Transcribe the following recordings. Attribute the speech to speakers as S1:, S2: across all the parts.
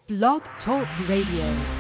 S1: Blog Talk Radio.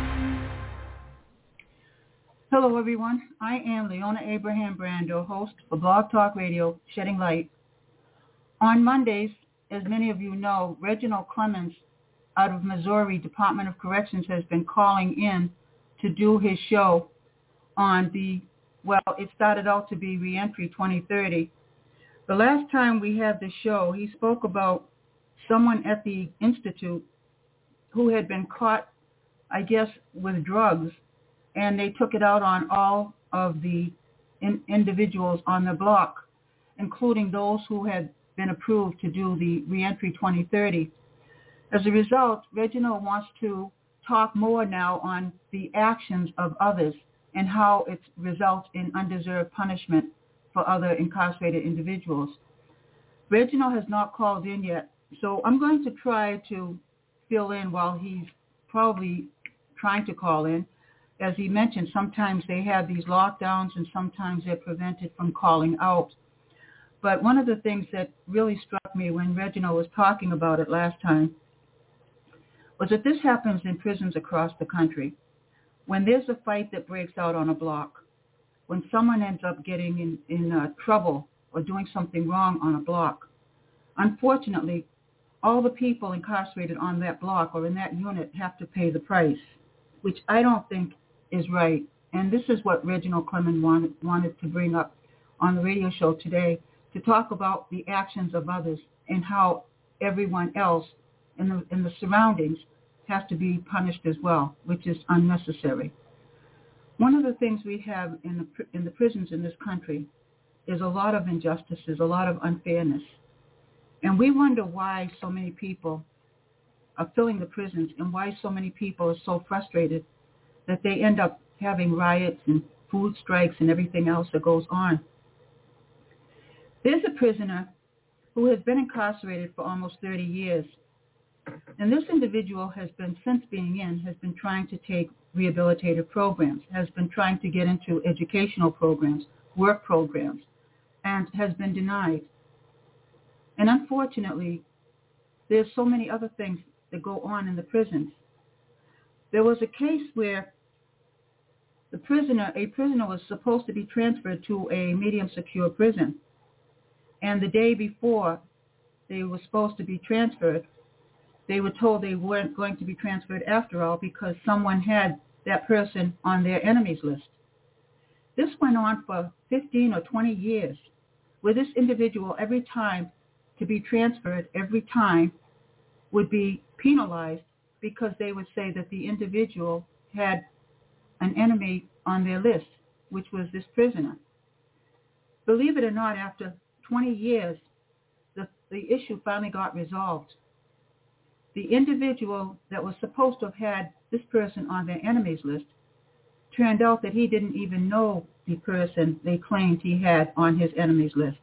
S2: Hello, everyone. I am Leona Abraham Brando, host for Blog Talk Radio, Shedding Light. On Mondays, as many of you know, Reginald Clemens out of Missouri Department of Corrections has been calling in to do his show on it started out to be Reentry 2030. The last time we had the show, he spoke about someone at the Institute who had been caught, I guess, with drugs, and they took it out on all of the individuals on the block, including those who had been approved to do the Reentry 2030. As a result, Reginald wants to talk more now on the actions of others and how it results in undeserved punishment for other incarcerated individuals. Reginald has not called in yet, so I'm going to try to fill in while he's probably trying to call in. As he mentioned, sometimes they have these lockdowns and sometimes they're prevented from calling out. But one of the things that really struck me when Reginald was talking about it last time was that this happens in prisons across the country. When there's a fight that breaks out on a block, when someone ends up getting in trouble or doing something wrong on a block, unfortunately, all the people incarcerated on that block or in that unit have to pay the price, which I don't think is right. And this is what Reginald Clemens wanted to bring up on the radio show today, to talk about the actions of others and how everyone else in the surroundings has to be punished as well, which is unnecessary. One of the things we have in the prisons in this country is a lot of injustices, a lot of unfairness. And we wonder why so many people are filling the prisons and why so many people are so frustrated that they end up having riots and food strikes and everything else that goes on. There's a prisoner who has been incarcerated for almost 30 years. And this individual has been, since being in, has been trying to take rehabilitative programs, has been trying to get into educational programs, work programs, and has been denied. And unfortunately, there's so many other things that go on in the prisons. There was a case where a prisoner was supposed to be transferred to a medium secure prison. And the day before they were supposed to be transferred, they were told they weren't going to be transferred after all because someone had that person on their enemies list. This went on for 15 or 20 years, where this individual, every time to be transferred, every time would be penalized because they would say that the individual had an enemy on their list, which was this prisoner. Believe it or not, after 20 years, the issue finally got resolved. The individual that was supposed to have had this person on their enemies list turned out that he didn't even know the person they claimed he had on his enemies list.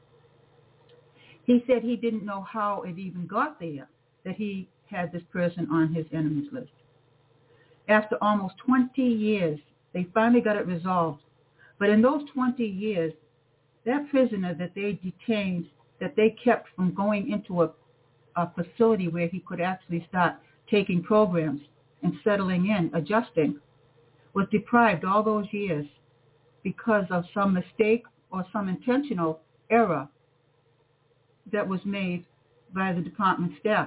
S2: He said he didn't know how it even got there, that he had this person on his enemies list. After almost 20 years, they finally got it resolved. But in those 20 years, that prisoner that they detained, that they kept from going into a facility where he could actually start taking programs and settling in, adjusting, was deprived all those years because of some mistake or some intentional error that was made by the department staff.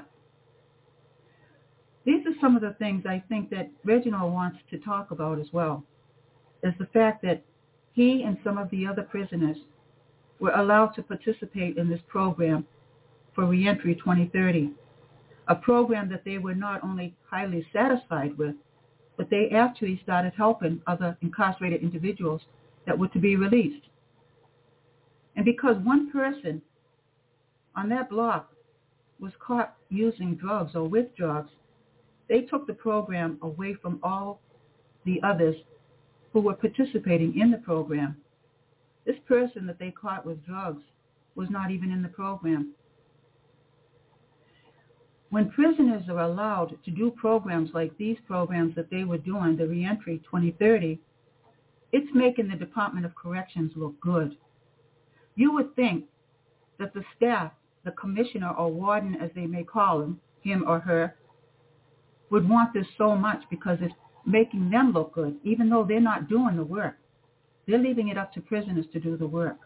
S2: These are some of the things I think that Reginald wants to talk about as well, is the fact that he and some of the other prisoners were allowed to participate in this program for Reentry 2030, a program that they were not only highly satisfied with, but they actually started helping other incarcerated individuals that were to be released. And because one person on that block was caught using drugs or with drugs, they took the program away from all the others who were participating in the program. This person that they caught with drugs was not even in the program. When prisoners are allowed to do programs like these programs that they were doing, the Reentry 2030, it's making the Department of Corrections look good. You would think that the staff, the commissioner or warden as they may call him or her, would want this so much because it's making them look good, even though they're not doing the work. They're leaving it up to prisoners to do the work.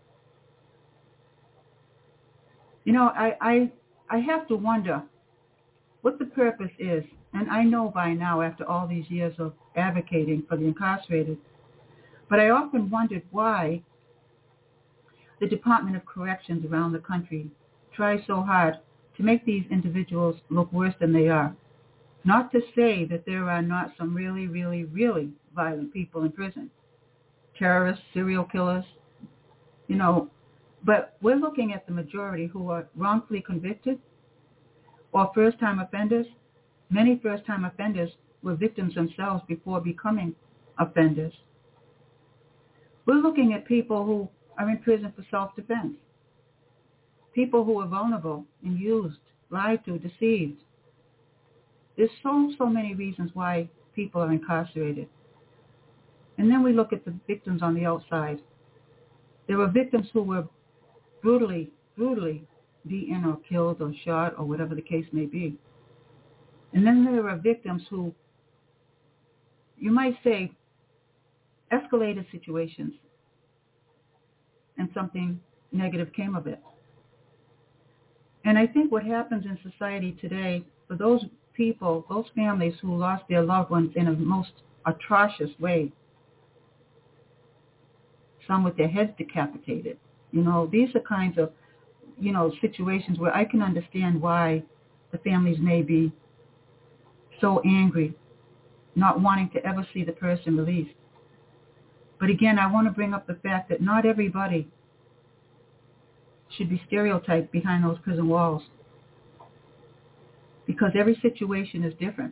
S2: You know, I have to wonder what the purpose is. And I know by now, after all these years of advocating for the incarcerated, but I often wondered why the Department of Corrections around the country tries so hard to make these individuals look worse than they are. Not to say that there are not some really, really, really violent people in prison. Terrorists, serial killers, you know, but we're looking at the majority who are wrongfully convicted or first-time offenders. Many first-time offenders were victims themselves before becoming offenders. We're looking at people who are in prison for self-defense, people who are vulnerable and used, lied to, deceived. There's so many reasons why people are incarcerated. And then we look at the victims on the outside. There were victims who were brutally beaten or killed or shot or whatever the case may be. And then there are victims who, you might say, escalated situations and something negative came of it. And I think what happens in society today, for those people, those families who lost their loved ones in a most atrocious way, some with their heads decapitated, you know, these are kinds of, you know, situations where I can understand why the families may be so angry, not wanting to ever see the person released. But again, I want to bring up the fact that not everybody should be stereotyped behind those prison walls, because every situation is different.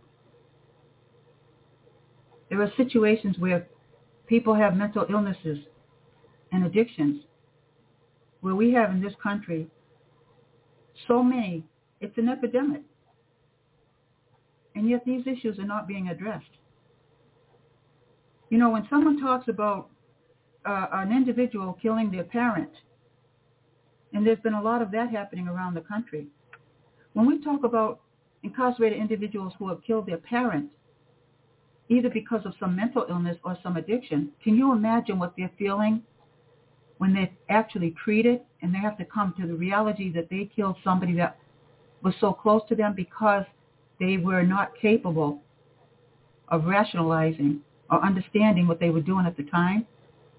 S2: There are situations where people have mental illnesses and addictions, where we have in this country so many, it's an epidemic. And yet these issues are not being addressed. You know, when someone talks about an individual killing their parent, and there's been a lot of that happening around the country, when we talk about incarcerated individuals who have killed their parent, either because of some mental illness or some addiction, can you imagine what they're feeling when they're actually treated and they have to come to the reality that they killed somebody that was so close to them because they were not capable of rationalizing or understanding what they were doing at the time?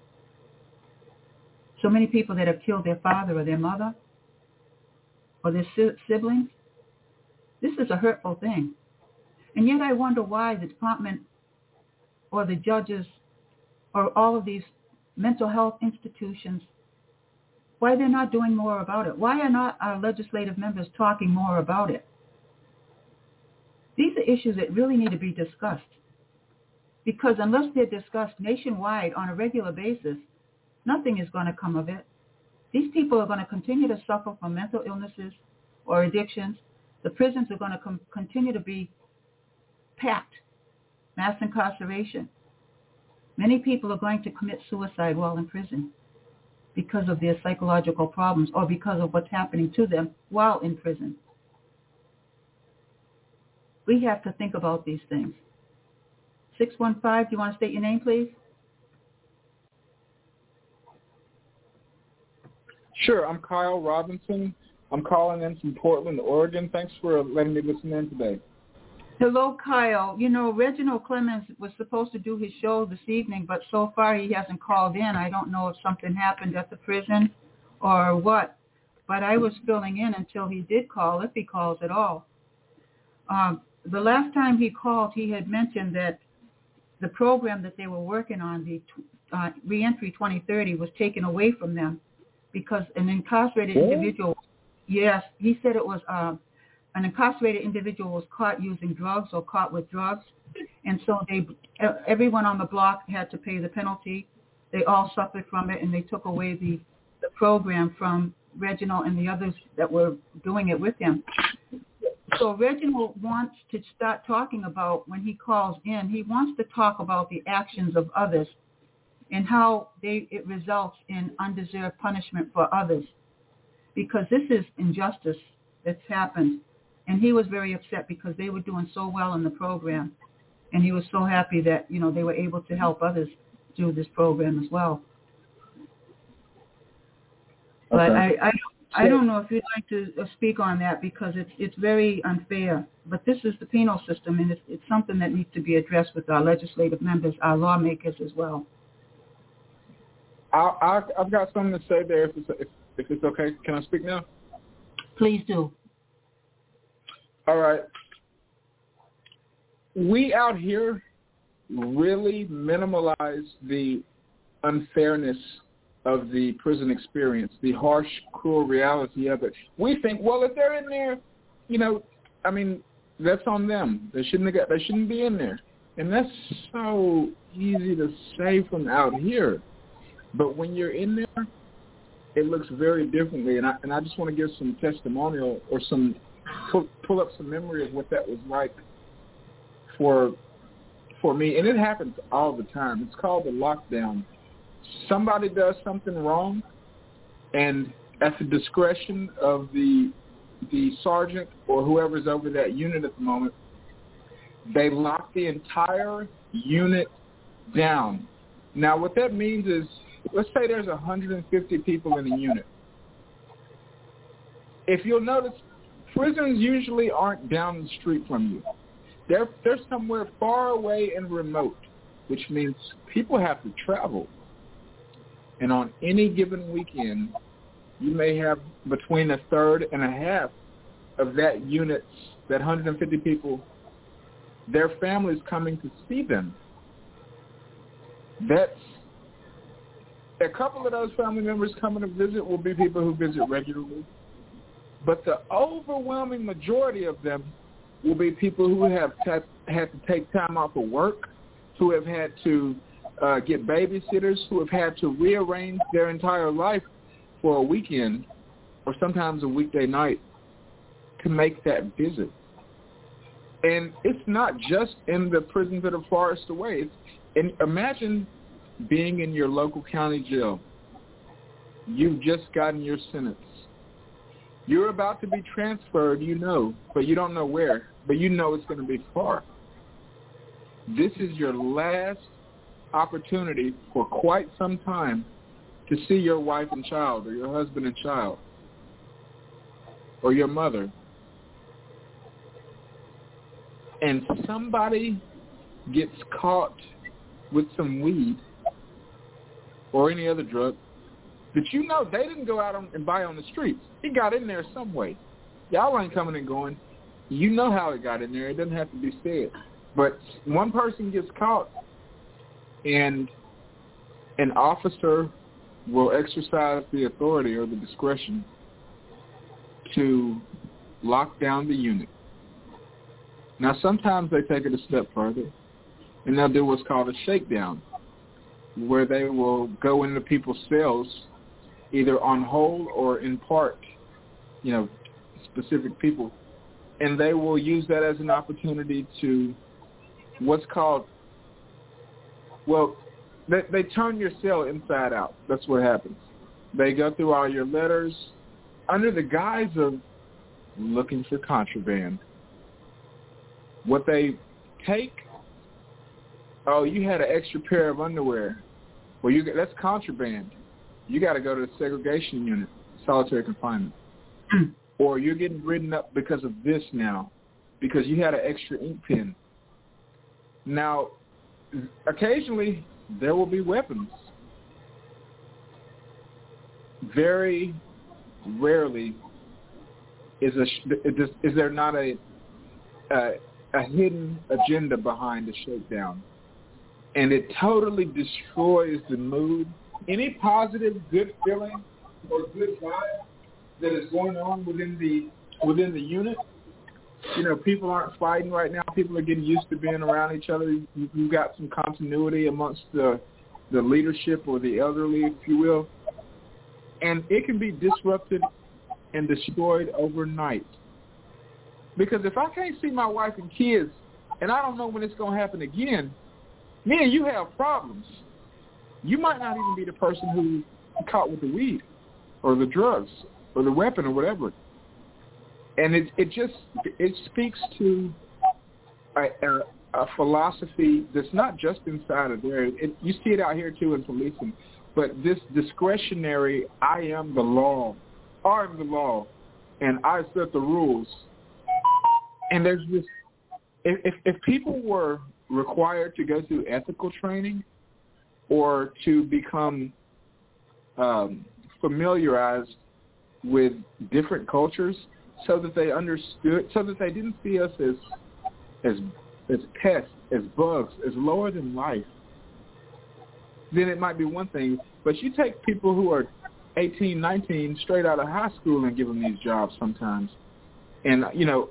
S2: So many people that have killed their father or their mother or their siblings, this is a hurtful thing. And yet I wonder why the department or the judges or all of these mental health institutions, why they're not doing more about it. Why are not our legislative members talking more about it? These are issues that really need to be discussed, because unless they're discussed nationwide on a regular basis, nothing is going to come of it. These people are going to continue to suffer from mental illnesses or addictions. The prisons are going to continue to be packed, mass incarceration. Many people are going to commit suicide while in prison because of their psychological problems or because of what's happening to them while in prison. We have to think about these things. 615, do you want to state your name, please?
S3: Sure, I'm Kyle Robinson. I'm calling in from Portland, Oregon. Thanks for letting me listen in today.
S2: Hello, Kyle. You know, Reginald Clemens was supposed to do his show this evening, but so far he hasn't called in. I don't know if something happened at the prison or what, but I was filling in until he did call, if he calls at all. The last time he called, he had mentioned that the program that they were working on, the Reentry 2030, was taken away from them because an incarcerated individual, yes, he said it was an incarcerated individual was caught using drugs or caught with drugs, and so everyone on the block had to pay the penalty. They all suffered from it, and they took away the program from Reginald and the others that were doing it with him. So Reginald wants to start talking about, when he calls in, he wants to talk about the actions of others and how it results in undeserved punishment for others, because this is injustice that's happened. And he was very upset because they were doing so well in the program. And he was so happy that, they were able to help others do this program as well. But I don't know if you'd like to speak on that because it's very unfair. But this is the penal system, and it's something that needs to be addressed with our legislative members, our lawmakers as well.
S3: I've got something to say there if it's okay. Can I speak now?
S2: Please do.
S3: All right. We out here really minimalize the unfairness of the prison experience, the harsh, cruel reality of it. We think, well, if they're in there, that's on them. They shouldn't be in there. And that's so easy to say from out here. But when you're in there, it looks very differently. And I just want to give some testimonial or pull up some memory of what that was like for me. And it happens all the time. It's called the lockdown. Somebody does something wrong, and at the discretion of the sergeant or whoever's over that unit at the moment, they lock the entire unit down. Now, what that means is, let's say there's 150 people in a unit. If you'll notice, prisons usually aren't down the street from you. They're somewhere far away and remote, which means people have to travel. And on any given weekend, you may have between a third and a half of that unit's, that 150 people, their families coming to see them. That's a couple of those family members coming to visit will be people who visit regularly. But the overwhelming majority of them will be people who have had to take time off of work, who have had to get babysitters, who have had to rearrange their entire life for a weekend or sometimes a weekday night to make that visit. And it's not just in the prisons that are farthest away. And imagine being in your local county jail. You've just gotten your sentence. You're about to be transferred, but you don't know where. But you know it's going to be far. This is your last opportunity for quite some time to see your wife and child or your husband and child or your mother. And somebody gets caught with some weed or any other drug that they didn't go out and buy on the streets. It got in there some way. Y'all ain't coming and going. You know how it got in there. It doesn't have to be said. But one person gets caught, and an officer will exercise the authority or the discretion to lock down the unit. Now, sometimes they take it a step further, and they'll do what's called a shakedown, where they will go into people's cells, either on whole or in part, specific people, and they will use that as an opportunity to what's called, they turn your cell inside out. That's what happens. They go through all your letters under the guise of looking for contraband. What they take, you had an extra pair of underwear. Well, that's contraband. You got to go to the segregation unit, solitary confinement. Or you're getting written up because of this now, because you had an extra ink pen. Now, occasionally, there will be weapons. Very rarely is there not a hidden agenda behind the shakedown. And it totally destroys the mood. Any positive, good feeling or good vibe that is going on within the unit. People aren't fighting right now. People are getting used to being around each other. You've got some continuity amongst the leadership or the elderly, if you will. And it can be disrupted and destroyed overnight. Because if I can't see my wife and kids, and I don't know when it's going to happen again, me and you have problems. You might not even be the person who caught with the weed or the drugs or the weapon or whatever. And it speaks to a philosophy that's not just inside of there. You see it out here too in policing, but this discretionary I am the law, and I set the rules. And there's this, if people were required to go through ethical training or to become familiarized with different cultures so that they understood, so that they didn't see us as pests, as bugs, as lower than life, then it might be one thing. But you take people who are 18, 19, straight out of high school and give them these jobs sometimes. And, you know,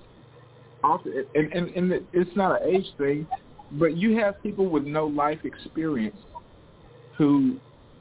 S3: and it's not an age thing, but you have people with no life experience who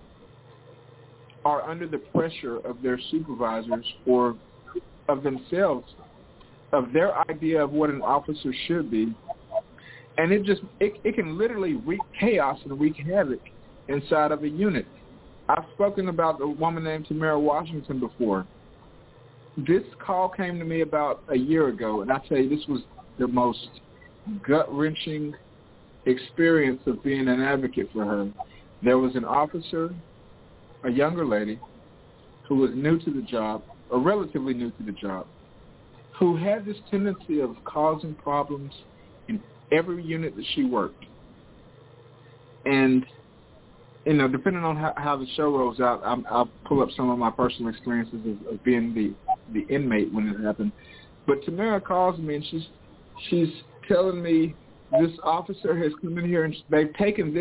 S3: are under the pressure of their supervisors or of themselves, of their idea of what an officer should be. And it can literally wreak chaos and wreak havoc inside of a unit. I've spoken about a woman named Tamara Washington before. This call came to me about a year ago, and I tell you, this was the most gut-wrenching experience of being an advocate for her. There was an officer, a younger lady, who was new to the job, or relatively new to the job, who had this tendency of causing problems in every unit that she worked. And, you know, depending on how the show rolls out, I'll pull up some of my personal experiences of being the inmate when it happened. But Tamara calls me, and she's telling me this officer has come in here, and they've taken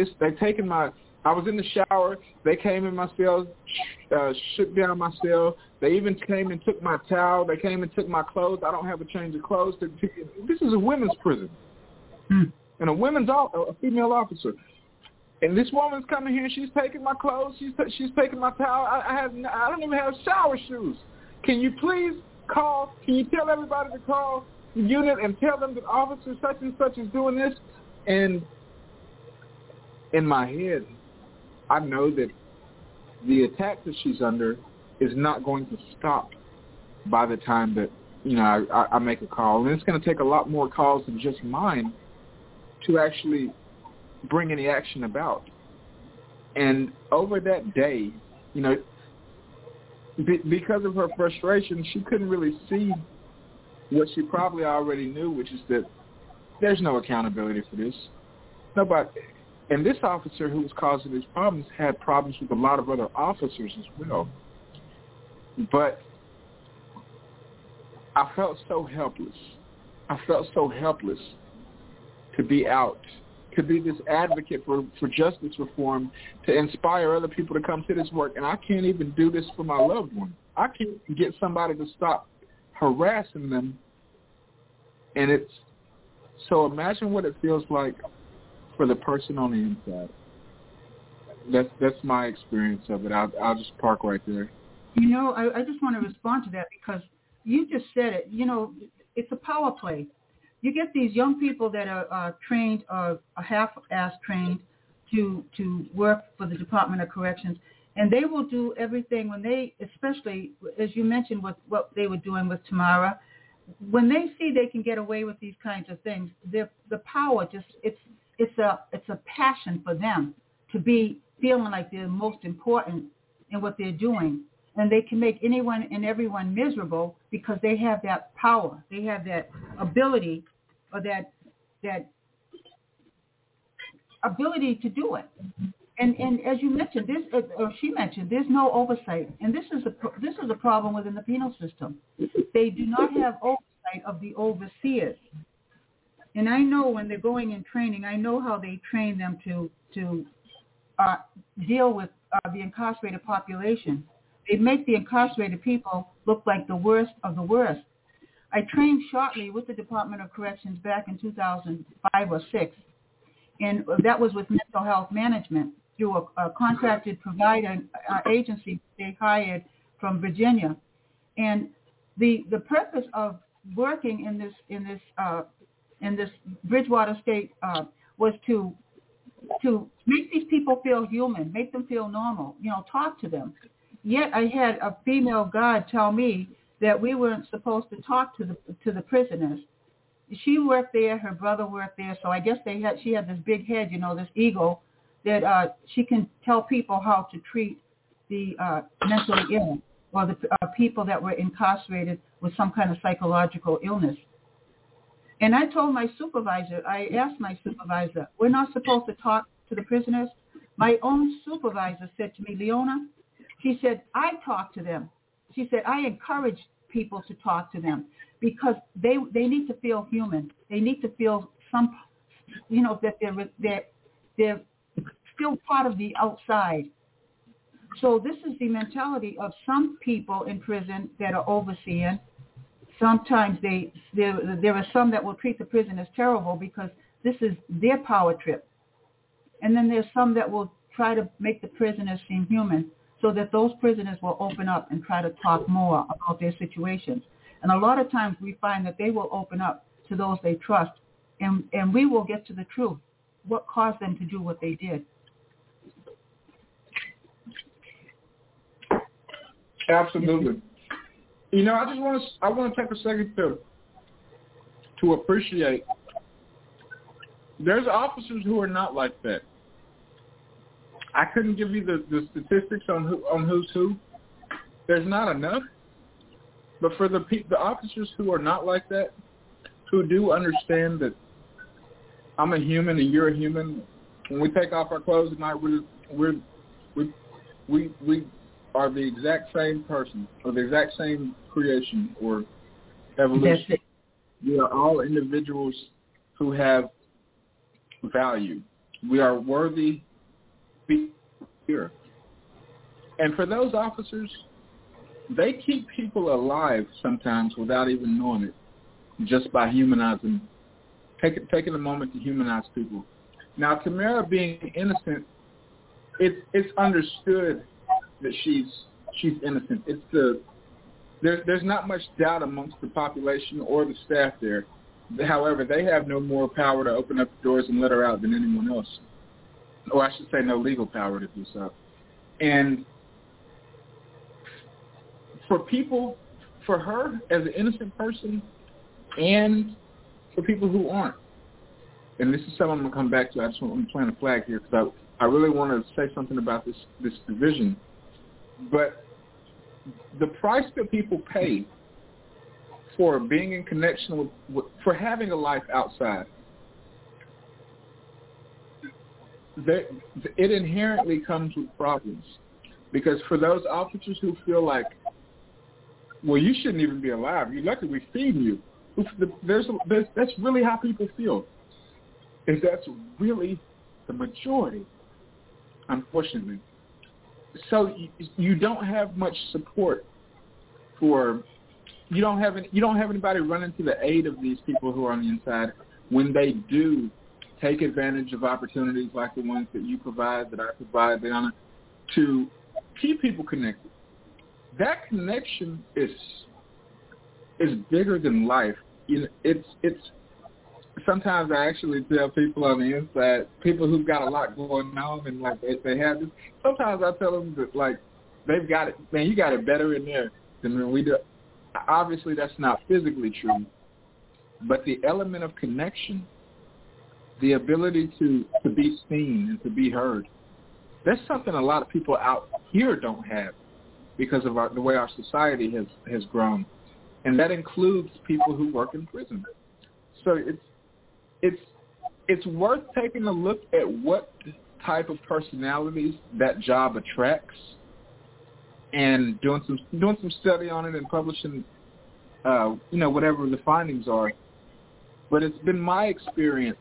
S3: I was in the shower. They came in my cell, shook down my cell. They even came and took my towel. They came and took my clothes. I don't have a change of clothes. This is a women's prison. And a female officer. And this woman's coming here, and she's taking my clothes. She's taking my towel. I don't even have shower shoes. Can you please call? Can you tell everybody to call the unit and tell them that officer such and such is doing this? And in my head, I know that the attack that she's under is not going to stop by the time that, you know, I make a call. And it's going to take a lot more calls than just mine to actually bring any action about. And over that day, you know, because of her frustration, she couldn't really see what she probably already knew, which is that there's no accountability for this. Nobody. And this officer who was causing these problems had problems with a lot of other officers as well. But I felt so helpless. I felt so helpless to be out, to be this advocate for justice reform, to inspire other people to come to this work. And I can't even do this for my loved one. I can't get somebody to stop harassing them. And it's, so imagine what it feels like for the person on the inside. That's my experience of it. I'll just park right there.
S2: You know, I just want to respond to that because you just said it. You know, it's a power play. You get these young people that are trained, or half-ass trained to work for the Department of Corrections, and they will do everything when they, especially as you mentioned with what they were doing with Tamara, when they see they can get away with these kinds of things, the power just it's a passion for them to be feeling like they're most important in what they're doing. And they can make anyone and everyone miserable because they have that power. They have that ability, or that ability to do it. And as you mentioned, she mentioned, there's no oversight. And this is a problem within the penal system. They do not have oversight of the overseers. And I know when they're going in training, I know how they train them to deal with the incarcerated population. They make the incarcerated people look like the worst of the worst. I trained shortly with the Department of Corrections back in 2005 or 6, and that was with mental health management through a contracted provider agency they hired from Virginia. And the purpose of working in this Bridgewater State was to make these people feel human, make them feel normal, talk to them. Yet I had a female guard tell me that we weren't supposed to talk to the prisoners. She worked there, her brother worked there, so I guess she had this big head, this ego, that she can tell people how to treat the mentally ill or the people that were incarcerated with some kind of psychological illness. And I told my supervisor, I asked my supervisor, we're not supposed to talk to the prisoners? My own supervisor said to me, Leona, she said, I talk to them. She said, I encourage people to talk to them because they need to feel human. They need to feel some, that they're still part of the outside. So this is the mentality of some people in prison that are overseeing. Sometimes there are some that will treat the prisoners terrible because this is their power trip. And then there's some that will try to make the prisoners seem human so that those prisoners will open up and try to talk more about their situations. And a lot of times we find that they will open up to those they trust, and we will get to the truth, what caused them to do what they did.
S3: Absolutely. I want to take a second to appreciate. There's officers who are not like that. I couldn't give you the statistics on who's who. There's not enough. But for the officers who are not like that, who do understand that I'm a human and you're a human, when we take off our clothes at night, we are the exact same person or the exact same creation or evolution. We are all individuals who have value. We are worthy here. And for those officers, they keep people alive sometimes without even knowing it, just by humanizing, taking a moment to humanize people. Now, Tamara being innocent, it's understood that she's innocent. There's not much doubt amongst the population or the staff there. However, they have no more power to open up the doors and let her out than anyone else. Or I should say no legal power to do so. And for her as an innocent person and for people who aren't, and this is something I'm going to come back to. I'm playing a flag here because I really want to say something about this division. But the price that people pay for being in connection with for having a life outside, it inherently comes with problems. Because for those officers who feel like, well, you shouldn't even be alive. You're lucky we feed you. That's really how people feel. And that's really the majority, unfortunately. So you don't have much support for. You don't have anybody running to the aid of these people who are on the inside when they do take advantage of opportunities like the ones that you provide, that I provide, Leona, to keep people connected. That connection is bigger than life. It's sometimes I actually tell people on the inside, people who've got a lot going on and like they have this. Sometimes I tell them that like they've got it, man. You got it better in there than we do. Obviously, that's not physically true, but the element of connection, the ability to be seen and to be heard, that's something a lot of people out here don't have because of the way our society has grown, and that includes people who work in prison. So it's worth taking a look at what type of personalities that job attracts, and doing some study on it and publishing, whatever the findings are. But it's been my experience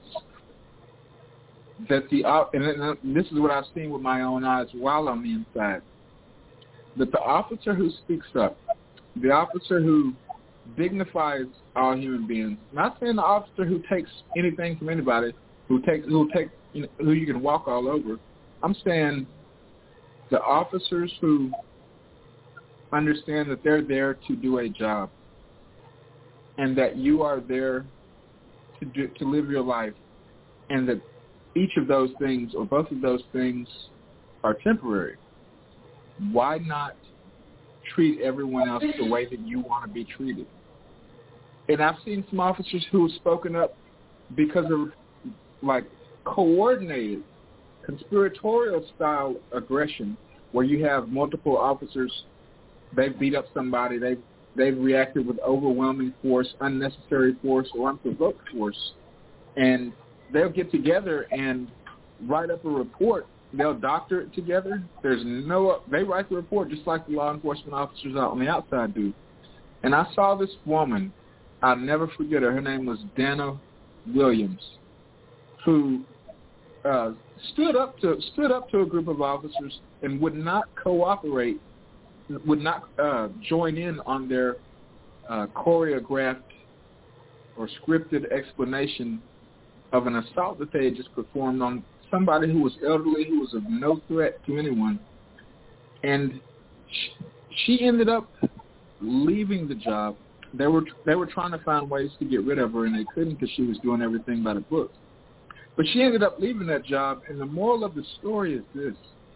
S3: that and this is what I've seen with my own eyes while on the inside, that the officer who speaks up, the officer who dignifies all human beings, not saying the officer who takes anything from anybody, who you can walk all over. I'm saying the officers who understand that they're there to do a job and that you are there to live your life, and that each of those things or both of those things are temporary. Why not treat everyone else the way that you want to be treated. And I've seen some officers who have spoken up because of, like, coordinated, conspiratorial style aggression, where you have multiple officers, they've beat up somebody, they've reacted with overwhelming force, unnecessary force, or unprovoked force, and they'll get together and write up a report. They'll doctor it together. They write the report just like the law enforcement officers out on the outside do. And I saw this woman, I'll never forget her. Her name was Dana Williams, who stood up to a group of officers and would not cooperate, would not join in on their choreographed or scripted explanation of an assault that they had just performed on somebody who was elderly, who was of no threat to anyone. And she ended up leaving the job. They were trying to find ways to get rid of her, and they couldn't because she was doing everything by the book. But she ended up leaving that job, and the moral of the story is this.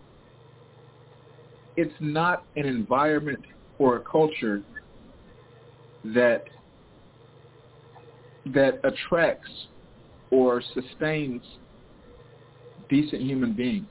S3: It's not an environment or a culture that attracts or sustains decent human beings.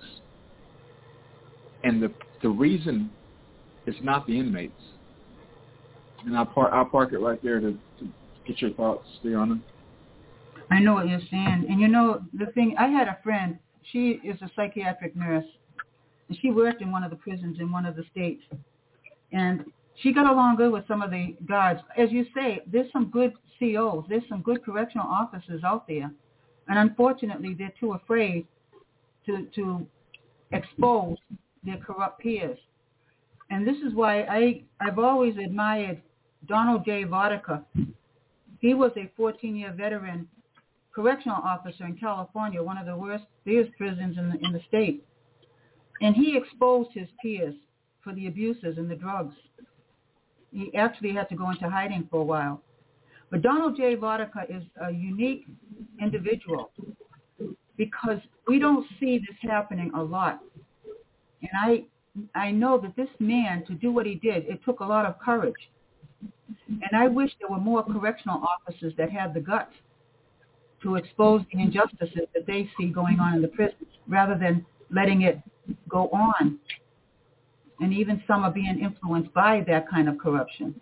S3: And the reason is not the inmates. And I'll park it right there to get your thoughts, Liana.
S2: I know what you're saying. And you know, the thing, I had a friend, she is a psychiatric nurse, and she worked in one of the prisons in one of the states. And she got along good with some of the guards. As you say, there's some good COs, there's some good correctional officers out there. And unfortunately, they're too afraid to expose their corrupt peers. And this is why I've always admired Donald J. Vodka. He was a 14-year veteran correctional officer in California, one of the worst prisons in the state. And he exposed his peers for the abuses and the drugs. He actually had to go into hiding for a while. But Donald J. Vodka is a unique individual because we don't see this happening a lot. And I know that this man, to do what he did, it took a lot of courage. And I wish there were more correctional officers that had the guts to expose the injustices that they see going on in the prisons rather than letting it go on. And even some are being influenced by that kind of corruption.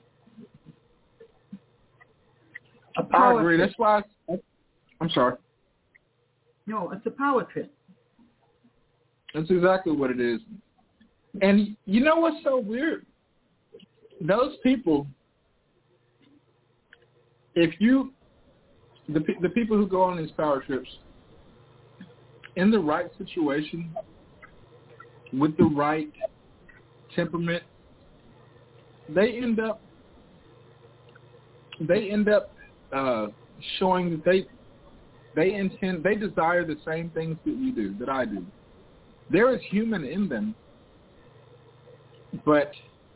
S3: I agree. That's why I'm sorry.
S2: No, it's a power trip.
S3: That's exactly what it is. And you know what's so weird? Those people, the people who go on these power trips, in the right situation, with the right temperament, they end up showing that they desire the same things that you do, that I do. There is human in them, but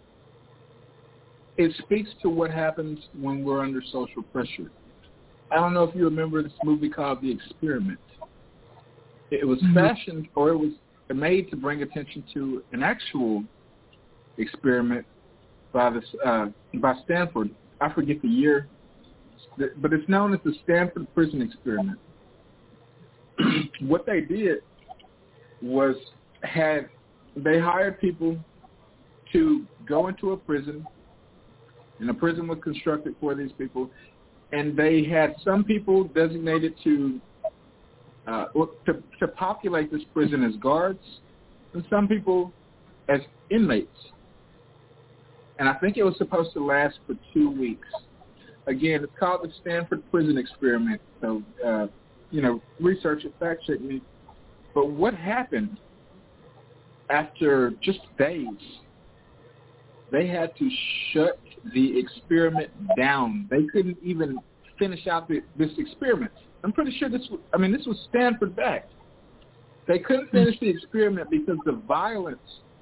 S3: it speaks to what happens when we're under social pressure. I don't know if you remember this movie called The Experiment. It was fashioned, or it was made to bring attention to an actual experiment by Stanford. I forget the year, but it's known as the Stanford Prison Experiment. What they did was they hired people to go into a prison, and a prison was constructed for these people, and they had some people designated to populate this prison as guards, and some people as inmates. And I think it was supposed to last for 2 weeks. Again, it's called the Stanford Prison Experiment, so, research it, fact check me. But what happened after just days, they had to shut the experiment down. They couldn't even finish out this experiment. I'm pretty sure this was Stanford backed. They couldn't finish the experiment because the violence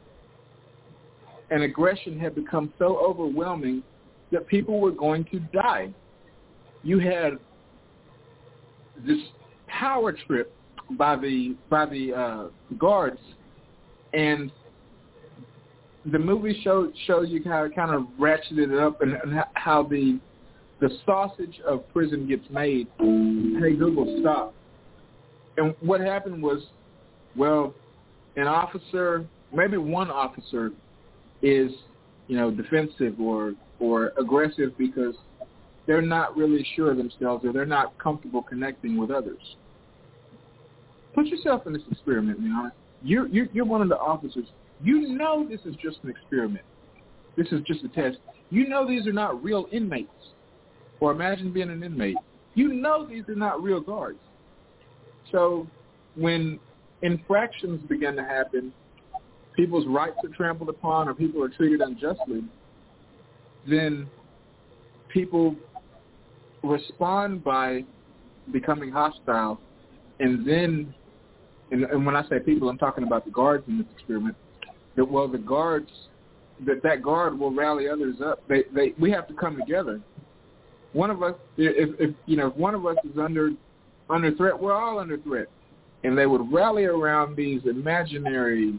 S3: and aggression had become so overwhelming that people were going to die. You had this power trip by the guards, and the movie showed you how it kind of ratcheted it up and how the sausage of prison gets made. Hey, Google, stop. And what happened was, well, an officer, maybe one officer is, defensive or aggressive because they're not really sure of themselves or they're not comfortable connecting with others. Put yourself in this experiment, man. You're one of the officers. You know this is just an experiment. This is just a test. You know these are not real inmates. Or imagine being an inmate. You know these are not real guards. So when infractions begin to happen, people's rights are trampled upon or people are treated unjustly, then people respond by becoming hostile. And then, and when I say people, I'm talking about the guards in this experiment, the guards, that guard will rally others up. We have to come together. One of us, if one of us is under threat, we're all under threat. And they would rally around these imaginary,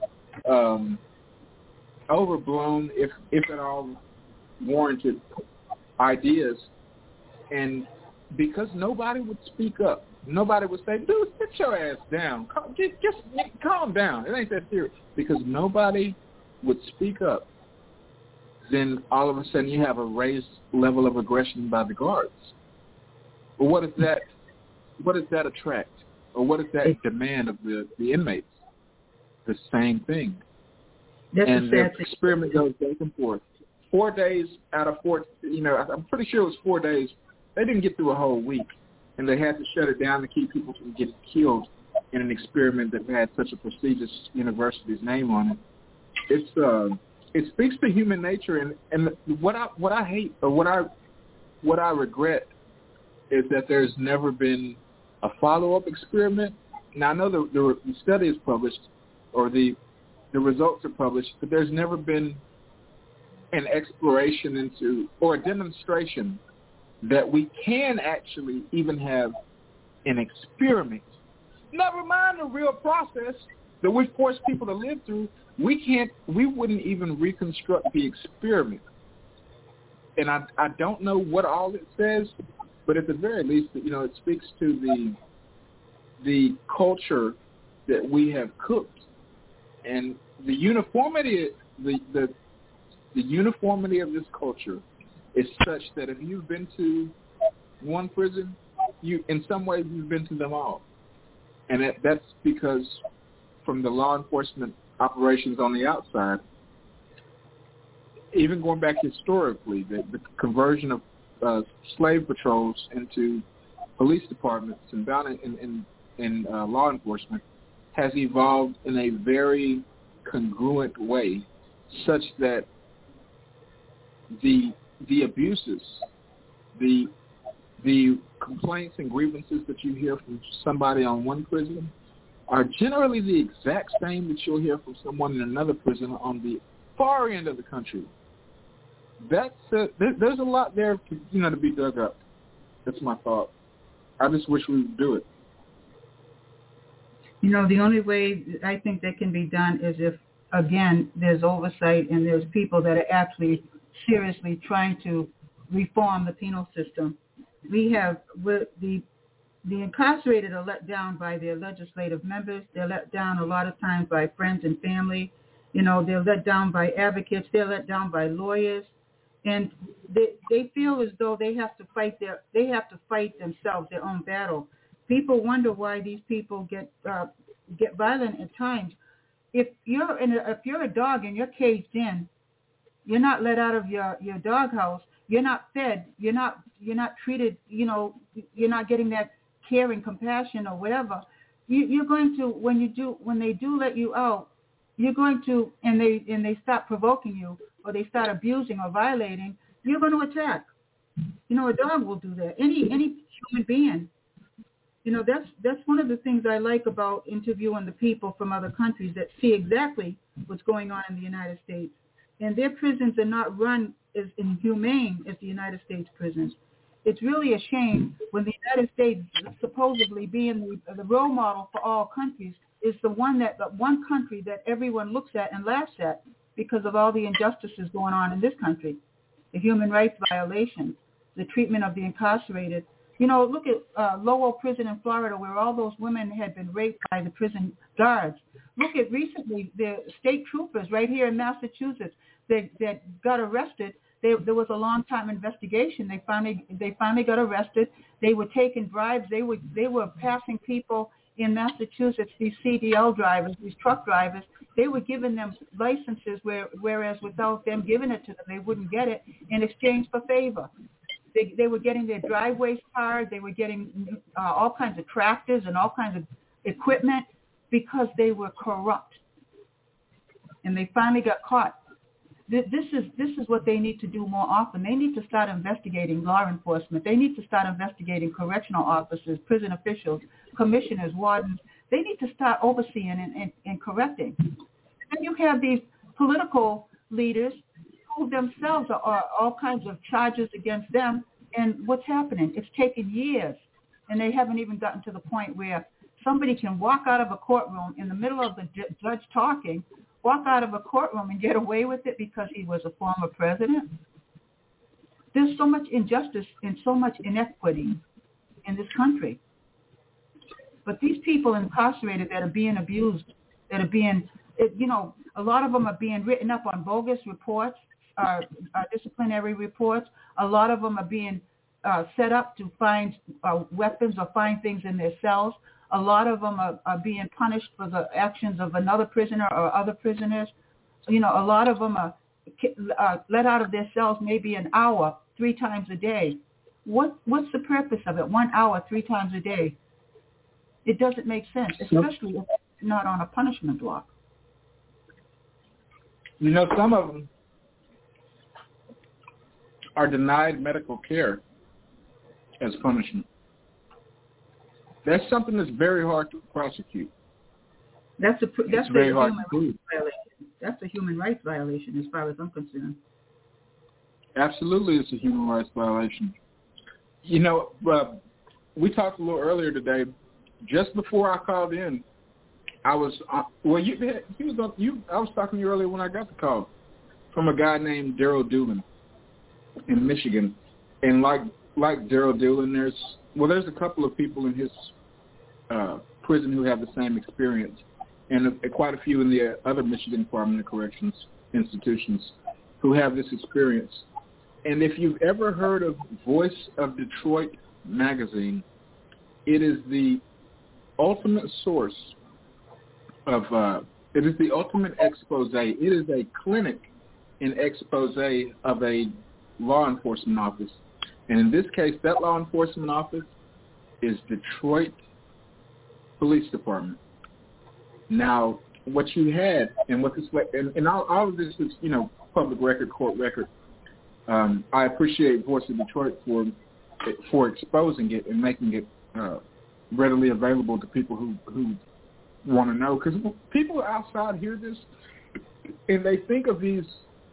S3: overblown, if at all warranted, ideas. And because nobody would speak up, nobody would say, dude, sit your ass down. Just calm down. It ain't that serious. Because nobody would speak up, then all of a sudden you have a raised level of aggression by the guards. But what does that attract? Or what does that demand of the inmates? The same thing. And the experiment goes back and forth. 4 days out of 4, I'm pretty sure it was 4 days. They didn't get through a whole week, and they had to shut it down to keep people from getting killed in an experiment that had such a prestigious university's name on it. It speaks to human nature, and what I hate or what I regret is that there's never been a follow-up experiment. Now I know the study is published or the results are published, but there's never been an exploration into or a demonstration that we can actually even have an experiment. Never mind the real process that we force people to live through. We wouldn't even reconstruct the experiment. And I don't know what all it says, but at the very least, it speaks to the culture that we have cooked. And the uniformity, the uniformity of this culture is such that if you've been to one prison, in some ways you've been to them all. And that's because from the law enforcement operations on the outside, even going back historically, the conversion of slave patrols into police departments and down in law enforcement has evolved in a very congruent way, such that the abuses, the complaints and grievances that you hear from somebody on one prison are generally the exact same that you'll hear from someone in another prison on the far end of the country. There's a lot there to be dug up. That's my thought. I just wish we would do it.
S2: The only way I think that can be done is if, again, there's oversight and there's people that are actually seriously trying to reform the penal system. We have the incarcerated are let down by their legislative members. They're let down a lot of times by friends and family. They're let down by advocates. They're let down by lawyers, and they feel as though they have to fight themselves, their own battle. People wonder why these people get violent at times. If you're a dog and you're caged in, you're not let out of your doghouse. You're not fed. You're not treated. You're not getting that care and compassion or whatever. You're going to when they do let you out, you're going to and they stop provoking you or they start abusing or violating. You're going to attack. A dog will do that. Any human being. That's one of the things I like about interviewing the people from other countries that see exactly what's going on in the United States. And their prisons are not run as inhumane as the United States prisons. It's really a shame when the United States, supposedly being the role model for all countries, is the one country that everyone looks at and laughs at. because of all the injustices going on in this country, the human rights violations, the treatment of the incarcerated. You know, look at Lowell Prison in Florida, where all those women had been raped by the prison guards. Look at recently the state troopers right here in Massachusetts that got arrested. There was a long time investigation. They finally got arrested. They were taking bribes. They were passing people in Massachusetts, these CDL drivers, these truck drivers. They were giving them licenses, whereas without them giving it to them, they wouldn't get it in exchange for favor. They were getting their driveways tarred. They were getting all kinds of tractors and all kinds of equipment because they were corrupt. And they finally got caught. This is what they need to do more often. They need to start investigating law enforcement. They need to start investigating correctional officers, prison officials, commissioners, wardens. They need to start overseeing and correcting. Then you have these political leaders who themselves are all kinds of charges against them. And what's happening? It's taken years, and they haven't even gotten to the point where somebody can walk out of a courtroom in the middle of the judge talking, walk out of a courtroom and get away with it because he was a former president. There's so much injustice and so much inequity in this country. But these people incarcerated that are being abused, that are being, a lot of them are being written up on bogus reports, disciplinary reports. A lot of them are being set up to find weapons or find things in their cells. A lot of them are being punished for the actions of another prisoner or other prisoners. A lot of them are let out of their cells maybe an hour, 3 times a day. What's the purpose of it? 1 hour, 3 times a day? It doesn't make sense, especially if it's not on a punishment block.
S3: Some of them are denied medical care as punishment. That's something that's very hard to prosecute.
S2: That's a human rights violation. That's a human rights violation as far as I'm concerned.
S3: Absolutely, it's a human rights violation. We talked a little earlier today. Just before I called in, I was I was talking to you earlier when I got the call from a guy named Daryl Doolin in Michigan, and like Daryl Doolin, there's a couple of people in his prison who have the same experience, and quite a few in the other Michigan Department of Corrections institutions who have this experience. And if you've ever heard of Voice of Detroit magazine, it is the ultimate source of, it is the ultimate expose. It is a clinic and expose of a law enforcement office. And in this case, that law enforcement office is Detroit Police Department. Now, what you had, and what this, and all of this is, public record, court record. I appreciate Voice of Detroit for exposing it and making it readily available to people who want to know. Because people outside hear this, and they think of these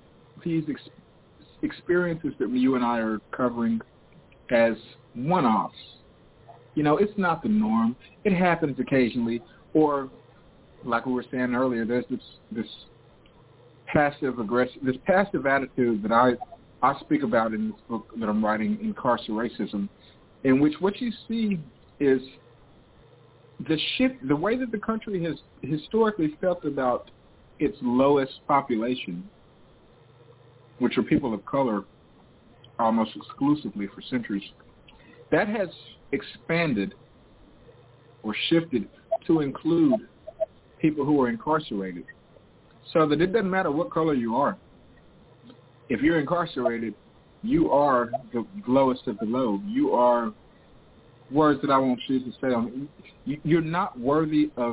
S3: experiences that you and I are covering as one-offs. It's not the norm. It happens occasionally, or like we were saying earlier, there's this passive attitude that I speak about in this book that I'm writing, Incarceracism, in which what you see is the shift, the way that the country has historically felt about its lowest population, which are people of color almost exclusively for centuries, that has expanded or shifted to include people who are incarcerated. So that it doesn't matter what color you are. If you're incarcerated, you are the lowest of the low. You are, words that I won't choose to say, you're not worthy of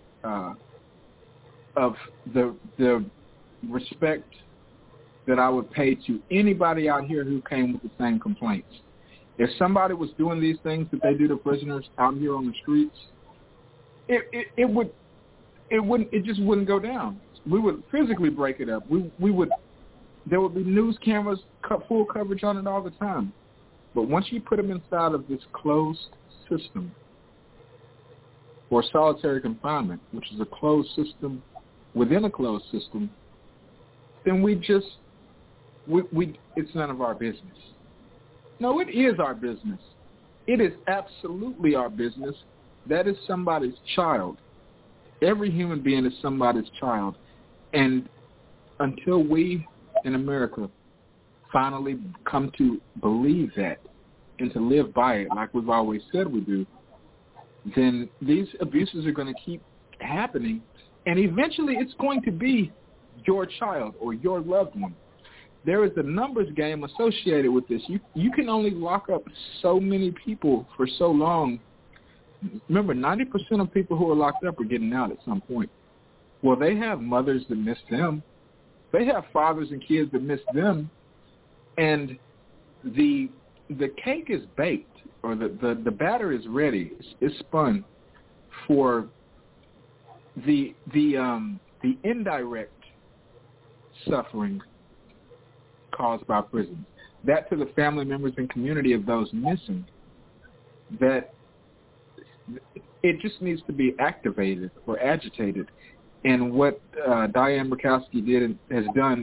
S3: the respect that I would pay to anybody out here who came with the same complaints. If somebody was doing these things that they do to prisoners out here on the streets, it just wouldn't go down. We would physically break it up. There would be news cameras, full coverage on it all the time. But once you put them inside of this closed system, or solitary confinement, which is a closed system within a closed system, then it's none of our business. No, it is our business. It is absolutely our business. That is somebody's child. Every human being is somebody's child. And until we in America finally come to believe that and to live by it like we've always said we do, then these abuses are going to keep happening. And eventually it's going to be your child or your loved one. There is a numbers game associated with this. You can only lock up so many people for so long. Remember, 90% of people who are locked up are getting out at some point. Well, they have mothers that miss them. They have fathers and kids that miss them. And the cake is baked, or the batter is ready. It's spun for the indirect suffering caused by prisons. That to the family members and community of those missing, that it just needs to be activated or agitated. And what Diane Murkowski did and has done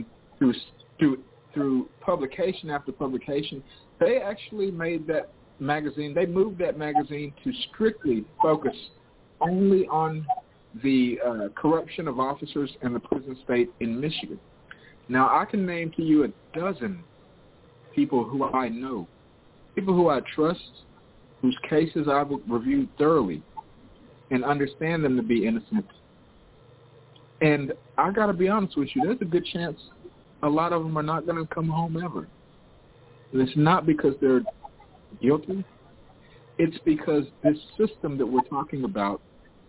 S3: through publication after publication, they actually made that magazine, they moved that magazine to strictly focus only on the corruption of officers and the prison state in Michigan. Now, I can name to you a dozen people who I know, people who I trust, whose cases I've reviewed thoroughly and understand them to be innocent. And I got to be honest with you, there's a good chance a lot of them are not going to come home ever. And it's not because they're guilty. It's because this system that we're talking about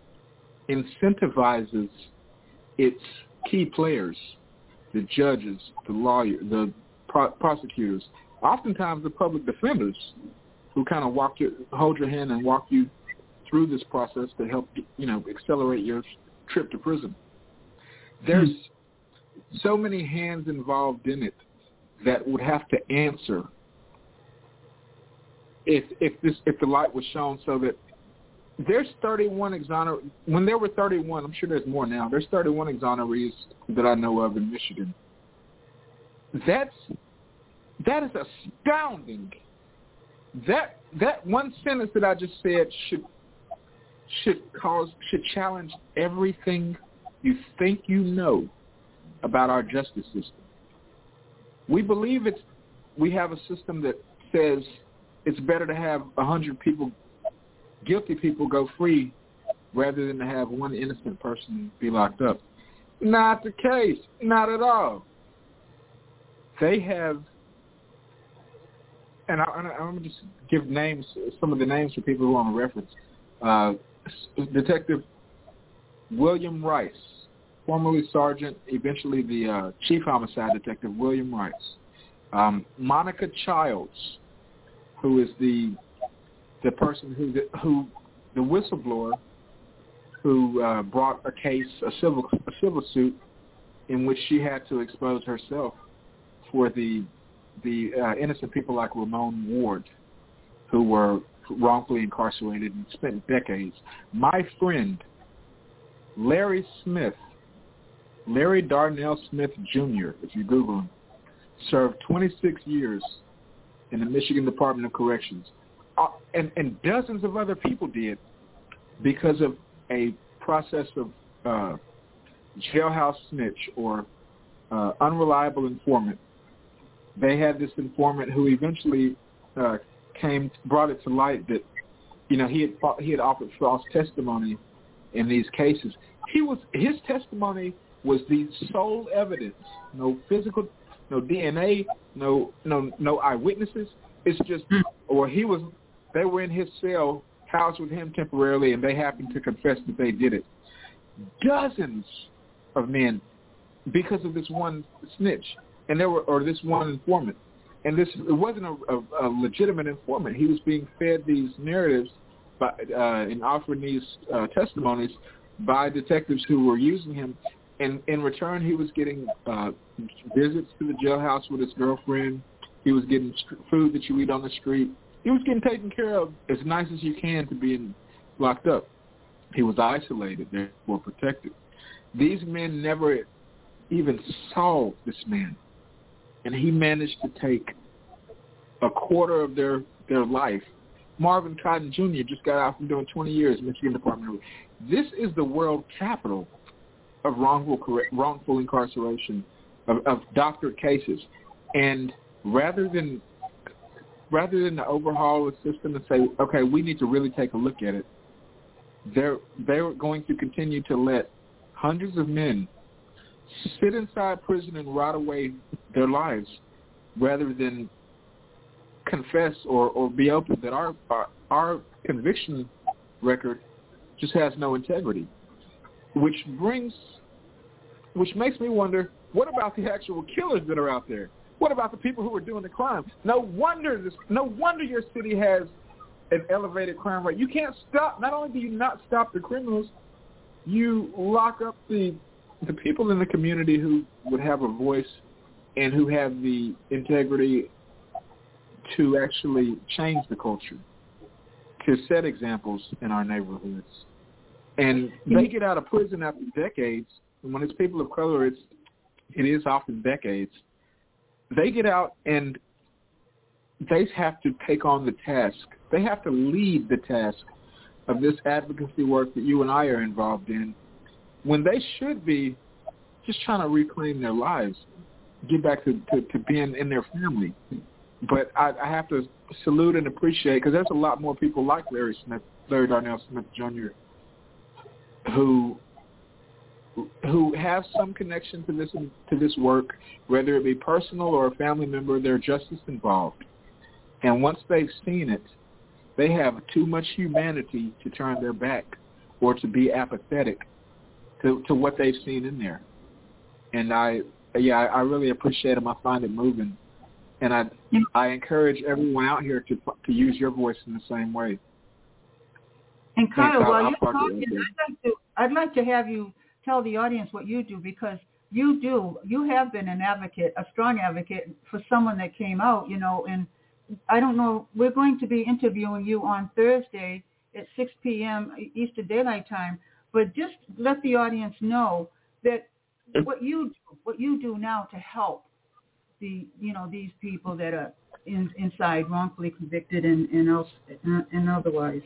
S3: incentivizes its key players, the judges, the lawyers, the prosecutors, oftentimes the public defenders, who kind of hold your hand and walk you through this process to help, accelerate your trip to prison. There's so many hands involved in it that would have to answer if the light was shown, so that there's 31 when there were 31, I'm sure there's more now. There's 31 exonerees that I know of in Michigan. That is astounding. That one sentence that I just said should challenge everything you think you know about our justice system. We believe we have a system that says it's better to have 100 guilty people go free rather than to have one innocent person be locked up. Not the case. Not at all. They have, and I'm going to just give names, some of the names for people who want to reference. Detective William Rice, formerly sergeant, eventually the chief homicide detective, William Rice. Monica Childs, who is the person who the whistleblower who brought a civil suit in which she had to expose herself for the innocent people like Ramon Ward, who were wrongfully incarcerated and spent decades. My friend, Larry Darnell Smith Jr., if you Google him, served 26 years in the Michigan Department of Corrections. And dozens of other people did, because of a process of jailhouse snitch or unreliable informant. They had this informant who eventually brought it to light that, he had offered false testimony in these cases. His testimony was the sole evidence. No physical, no DNA, no eyewitnesses. It's just, they were in his cell, housed with him temporarily, and they happened to confess that they did it. Dozens of men, because of this one snitch, this one informant. And it wasn't a legitimate informant. He was being fed these narratives and offering these testimonies by detectives who were using him. And in return, he was getting visits to the jailhouse with his girlfriend. He was getting food that you eat on the street. He was getting taken care of as nice as you can to being locked up. He was isolated, therefore protected. These men never even saw this man. And he managed to take a quarter of their life. Marvin Cotton Jr. just got out from doing 20 years in Michigan Department of. This is the world capital of wrongful incarceration, of doctored cases. And rather than to overhaul the system and say, okay, we need to really take a look at it, they're going to continue to let hundreds of men sit inside prison and rot away their lives rather than confess or be open that our conviction record just has no integrity, which makes me wonder, what about the actual killers that are out there? What about the people who are doing the crime? No wonder your city has an elevated crime rate. You can't stop. Not only do you not stop the criminals, you lock up the people in the community who would have a voice and who have the integrity to actually change the culture, to set examples in our neighborhoods. And they get out of prison after decades, and when it's people of color, it is often decades. They get out and they have to take on the task. They have to lead the task of this advocacy work that you and I are involved in, when they should be just trying to reclaim their lives, get back to being in their family. But I have to salute and appreciate, because there's a lot more people like Larry Darnell Smith Jr., who have some connection to this work, whether it be personal or a family member. They're just as involved. And once they've seen it, they have too much humanity to turn their back or to be apathetic to what they've seen in there. And I really appreciate them. I find it moving. And I encourage everyone out here to use your voice in the same way.
S2: And Kyle, while you're talking, I'd like to have you tell the audience what you do, because you have been an advocate, a strong advocate for someone that came out, and I don't know, we're going to be interviewing you on Thursday at 6 p.m. Eastern Daylight Time, but just let the audience know that what you do now to help these people that are inside, wrongfully convicted and otherwise.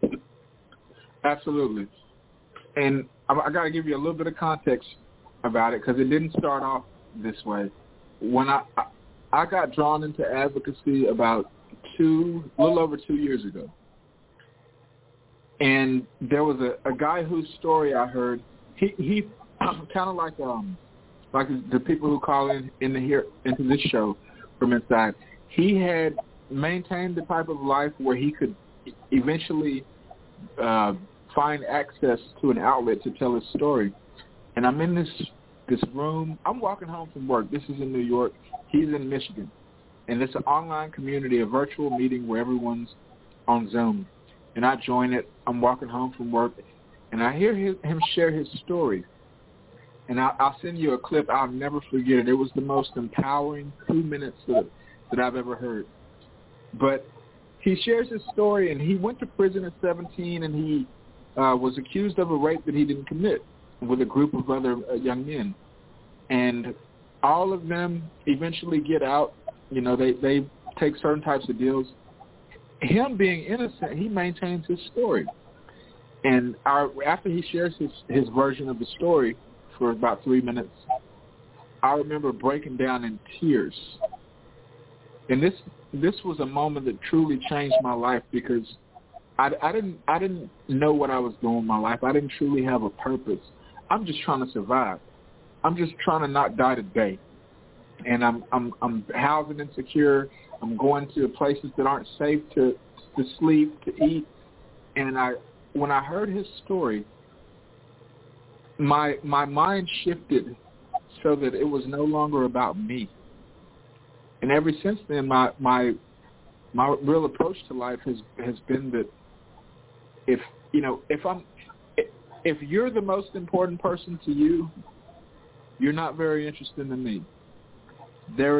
S3: Absolutely. And I got to give you a little bit of context about it, because it didn't start off this way. When I got drawn into advocacy about a little over 2 years ago. And there was a guy whose story I heard. He kind of like the people who call into this show from inside. He had maintained the type of life where he could eventually find access to an outlet to tell his story. And I'm in this room. I'm walking home from work. This is in New York. He's in Michigan. And it's an online community, a virtual meeting where everyone's on Zoom. And I join it. I'm walking home from work, and I hear him share his story. And I'll send you a clip. I'll never forget it. It was the most empowering 2 minutes that I've ever heard. But he shares his story, and he went to prison at 17, and he was accused of a rape that he didn't commit with a group of other young men. And all of them eventually get out. They take certain types of deals. Him being innocent, he maintains his story. And after he shares his version of the story for about 3 minutes, I remember breaking down in tears. And this was a moment that truly changed my life, because I didn't know what I was doing in my life. I didn't truly have a purpose. I'm just trying to survive. I'm just trying to not die today. And I'm housing insecure. I'm going to places that aren't safe to sleep, to eat. And when I heard his story, my mind shifted so that it was no longer about me. And ever since then, my real approach to life has been that if you're the most important person to you, you're not very interested in me. There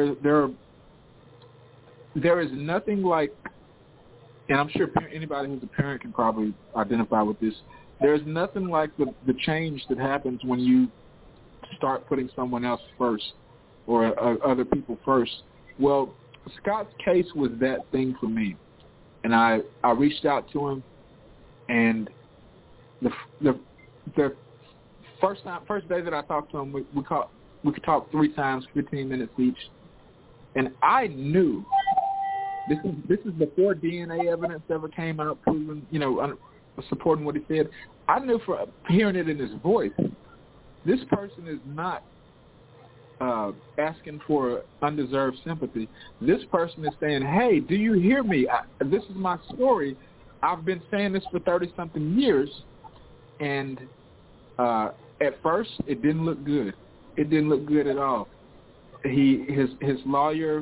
S3: is nothing like, and I'm sure anybody who's a parent can probably identify with this, there's nothing like the change that happens when you start putting someone else first or other people first. Well, Scott's case was that thing for me, and I reached out to him, and the first day that I talked to him, we could talk 3 times, 15 minutes each, and I knew this is before DNA evidence ever came out proving, supporting what he said. I knew for hearing it in his voice, this person is not asking for undeserved sympathy. This person is saying, hey, do you hear me? This is my story. I've been saying this for 30-something years, and at first it didn't look good. It didn't look good at all. His lawyer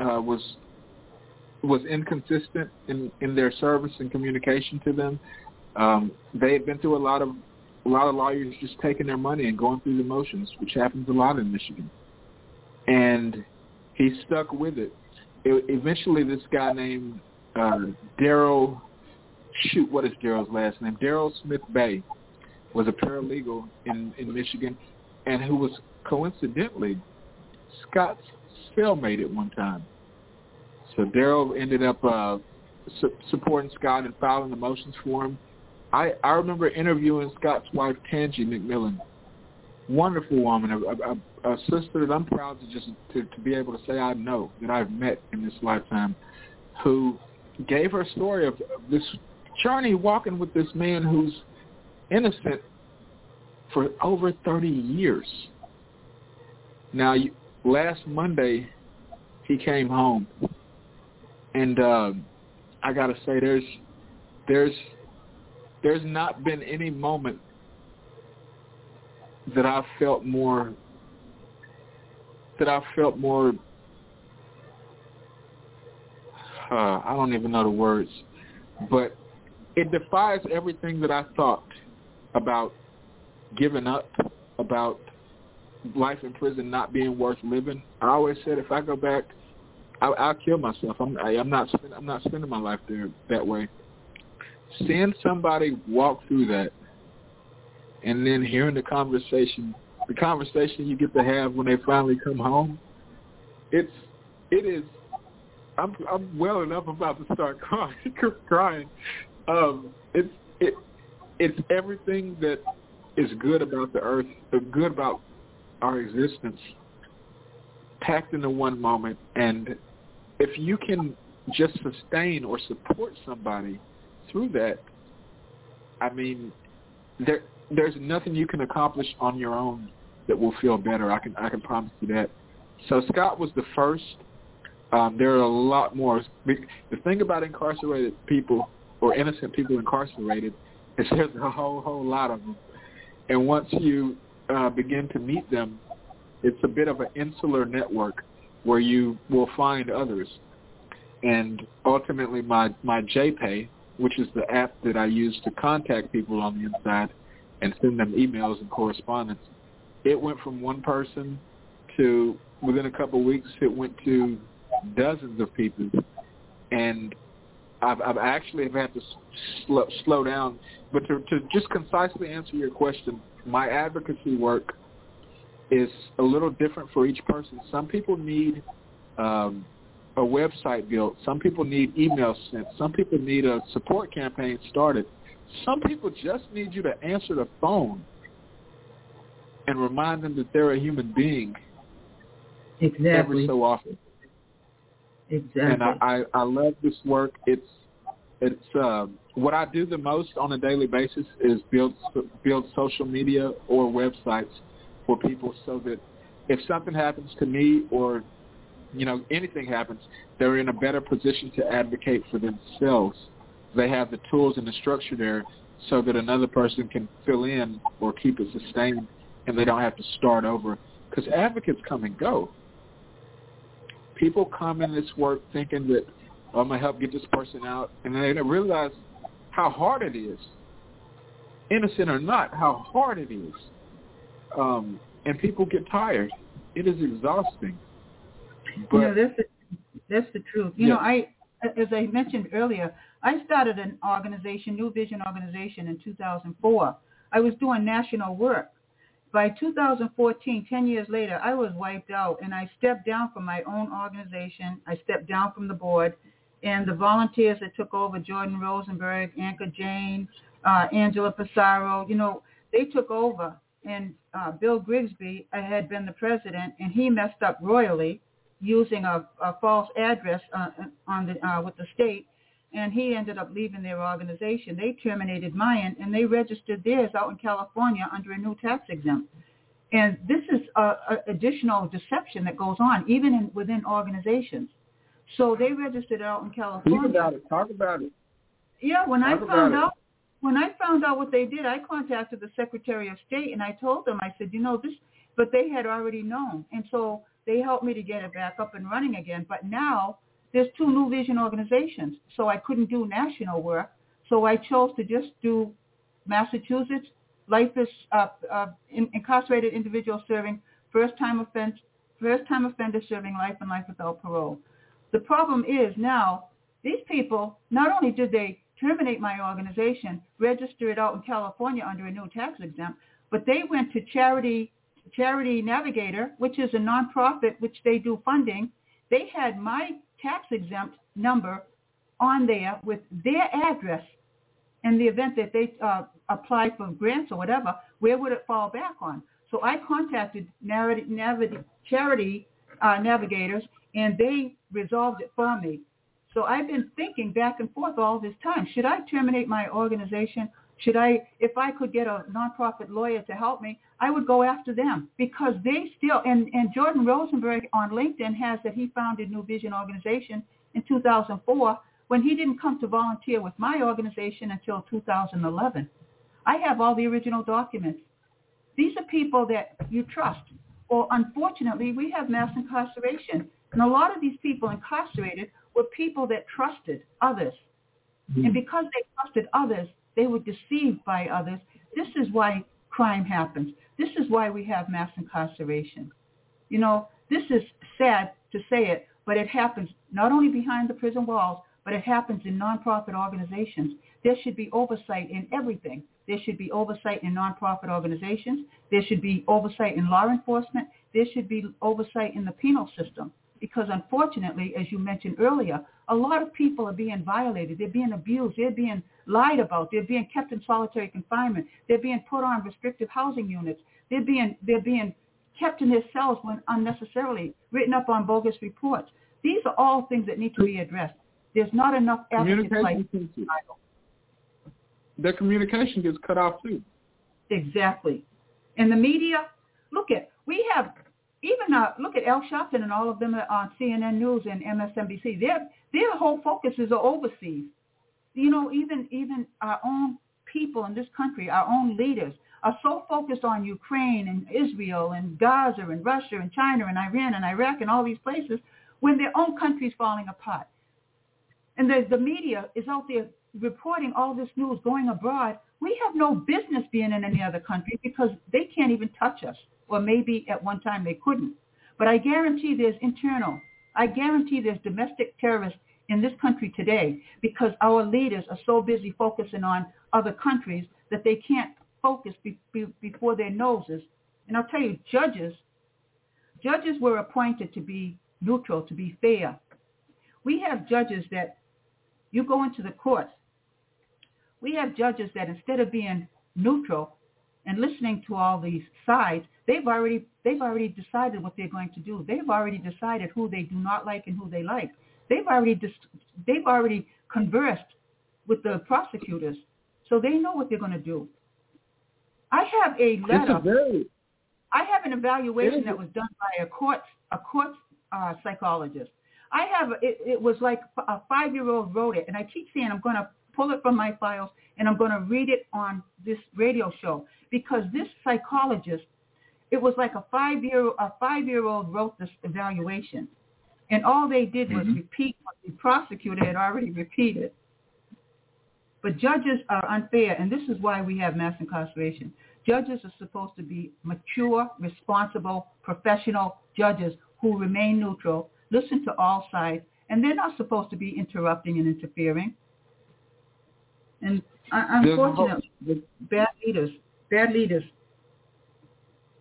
S3: was inconsistent in their service and communication to them. They had been through a lot of lawyers just taking their money and going through the motions, which happens a lot in Michigan. And he stuck with it. Eventually, this guy named Daryl, what is Daryl's last name? Daryl Smith Bay was a paralegal in Michigan, and who was coincidentally Scott's cellmate at one time. So Daryl ended up supporting Scott and filing the motions for him. I remember interviewing Scott's wife, Tangi McMillan. Wonderful woman, a sister that I'm proud to be able to say I know, that I've met in this lifetime, who gave her story of this journey walking with this man who's innocent for over 30 years. Now, last Monday, he came home, and I got to say, there's not been any moment that I felt more I don't even know the words, but it defies everything that I thought about giving up, about life in prison not being worth living. I always said if I go back, I'll kill myself. I'm not spending my life there that way. Seeing somebody walk through that, and then hearing the conversation you get to have when they finally come home, it is. I'm well enough about to start crying. It's everything that is good about the earth, good about our existence, packed into one moment. And if you can just sustain or support somebody through that, I mean, there's nothing you can accomplish on your own that will feel better. I can promise you that. So Scott was the first. There are a lot more. The thing about incarcerated people or innocent people incarcerated is there's a whole lot of them. And once you begin to meet them, it's a bit of an insular network where you will find others. And ultimately, my JPay, which is the app that I use to contact people on the inside and send them emails and correspondence, it went from one person to, within a couple of weeks, it went to dozens of people. And I've actually had to slow down. But to just concisely answer your question, my advocacy work is a little different for each person. Some people need a website built. Some people need emails sent. Some people need a support campaign started. Some people just need you to answer the phone and remind them that they're a human being.
S2: Exactly.
S3: Every so often.
S2: Exactly.
S3: And I love this work. It's what I do the most on a daily basis is build social media or websites for people so that if something happens to me or anything happens, they're in a better position to advocate for themselves. They have the tools and the structure there so that another person can fill in or keep it sustained, and they don't have to start over. Because advocates come and go. People come in this work thinking that I'm going to help get this person out, and they don't realize how hard it is, innocent or not, how hard it is. And people get tired. It is exhausting. But,
S2: that's the truth. As I mentioned earlier, I started an organization, New Vision Organization, in 2004. I was doing national work, By 2014, 10 years later, I was wiped out, and I stepped down from my own organization. I stepped down from the board, and the volunteers that took over, Jordan Rosenberg, Anka Jane, Angela Pissarro, they took over. And Bill Grigsby had been the president, and he messed up royally using a false address with the state, and he ended up leaving their organization. They terminated mine, and they registered theirs out in California under a new tax exempt. And this is additional deception that goes on, even within organizations. So they registered out in California.
S3: Talk about it.
S2: Yeah, when I found out what they did, I contacted the Secretary of State, and I told them, I said, this, but they had already known. And so they helped me to get it back up and running again. But now there's 2 New Vision organizations, so I couldn't do national work. So I chose to just do Massachusetts, life is incarcerated individuals serving first-time offender serving life and life without parole. The problem is now these people, not only did they terminate my organization, register it out in California under a new tax exempt, but they went to Charity Navigator, which is a nonprofit which they do funding. They had my tax exempt number on there with their address. In the event that they apply for grants or whatever, where would it fall back on? So I contacted Charity Navigators, and they resolved it for me. So I've been thinking back and forth all this time. Should I terminate my organization? If I could get a nonprofit lawyer to help me, I would go after them because they still, and Jordan Rosenberg on LinkedIn has that he founded New Vision Organization in 2004 when he didn't come to volunteer with my organization until 2011. I have all the original documents. These are people that you trust. Or unfortunately, we have mass incarceration. And a lot of these people incarcerated were people that trusted others. And because they trusted others, they were deceived by others. This is why crime happens. This is why we have mass incarceration. This is sad to say it, but it happens not only behind the prison walls, but it happens in nonprofit organizations. There should be oversight in everything. There should be oversight in nonprofit organizations. There should be oversight in law enforcement. There should be oversight in the penal system. Because unfortunately, as you mentioned earlier, a lot of people are being violated. They're being abused. They're being lied about. They're being kept in solitary confinement. They're being put on restrictive housing units. They're being kept in their cells when unnecessarily, written up on bogus reports. These are all things that need to be addressed. There's not enough advocates like
S3: the communication gets cut off too. Exactly.
S2: And the media, look at Al Sharpton and all of them on CNN News and MSNBC. Their whole focus is overseas. Even our own people in this country, our own leaders, are so focused on Ukraine and Israel and Gaza and Russia and China and Iran and Iraq and all these places when their own country is falling apart. And the media is out there reporting all this news going abroad. We have no business being in any other country because they can't even touch us. Or maybe at one time they couldn't. But I guarantee there's domestic terrorists in this country today because our leaders are so busy focusing on other countries that they can't focus before their noses. And I'll tell you, judges were appointed to be neutral, to be fair. We have judges that you go into the courts. We have judges that instead of being neutral and listening to all these sides, they've already decided what they're going to do. They've already decided who they do not like and who they like. They've already conversed with the prosecutors, so they know what they're going to do. I have a letter. I have an evaluation that was done by a court psychologist. It was like a 5-year-old wrote it, and I keep saying I'm going to pull it from my files and I'm going to read it on this radio show because this psychologist, it was like a 5-year-old wrote this evaluation, and all they did was repeat what the prosecutor had already repeated. But judges are unfair, and this is why we have mass incarceration. Judges are supposed to be mature, responsible, professional judges who remain neutral, listen to all sides, and they're not supposed to be interrupting and interfering. And unfortunately, bad leaders.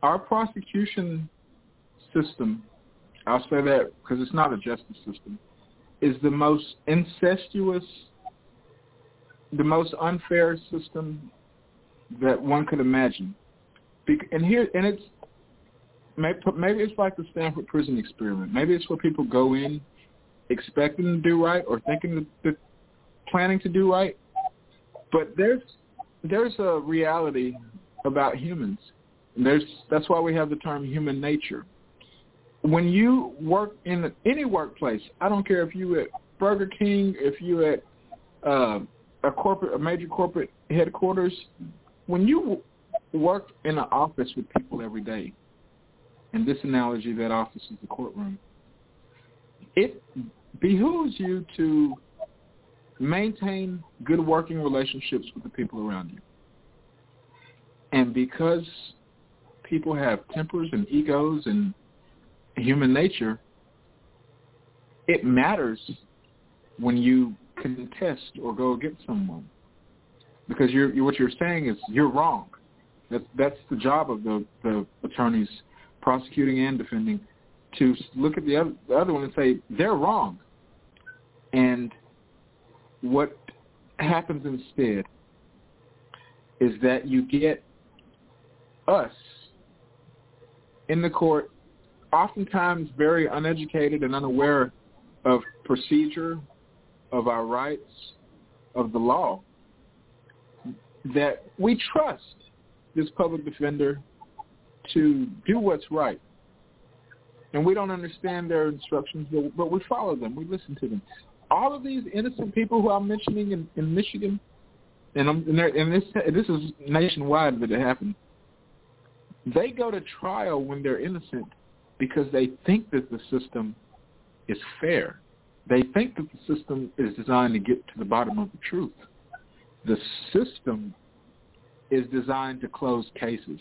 S3: our prosecution system, I'll say that because it's not a justice system, is the most incestuous, the most unfair system that one could imagine. And it's maybe it's like the Stanford prison experiment. Maybe it's where people go in expecting to do right or thinking that planning to do right. But there's a reality about humans. That's why we have the term human nature. When you work in any workplace, I don't care if you at Burger King, if you at a major corporate headquarters, when you work in an office with people every day, in this analogy, that office is the courtroom, it behooves you to maintain good working relationships with the people around you. And because people have tempers and egos and human nature, it matters when you contest or go against someone, because what you're saying is you're wrong. That's the job of the attorneys prosecuting and defending, to look at the other one and say they're wrong. And what happens instead is that you get us in the court, oftentimes very uneducated and unaware of procedure, of our rights, of the law, that we trust this public defender to do what's right. And we don't understand their instructions, but we follow them. We listen to them. All of these innocent people who I'm mentioning in Michigan, and this is nationwide that it happened, they go to trial when they're innocent because they think that the system is fair. They think that the system is designed to get to the bottom of the truth. The system is designed to close cases.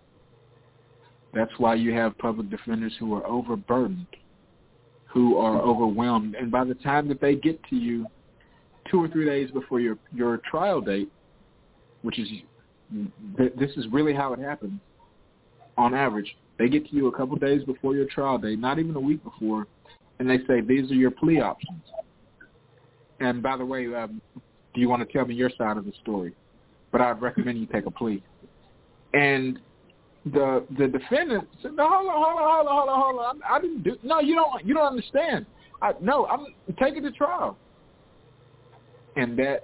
S3: That's why you have public defenders who are overburdened, who are overwhelmed. And by the time that they get to you 2 or 3 days before your trial date, which is, this is really how it happens on average, they get to you a couple days before your trial date, not even a week before, and they say, these are your plea options. And by the way, do you want to tell me your side of the story? But I'd recommend you take a plea. And the defendant said, no, hold on. I didn't do. No, you don't understand. I'm taking the trial. And that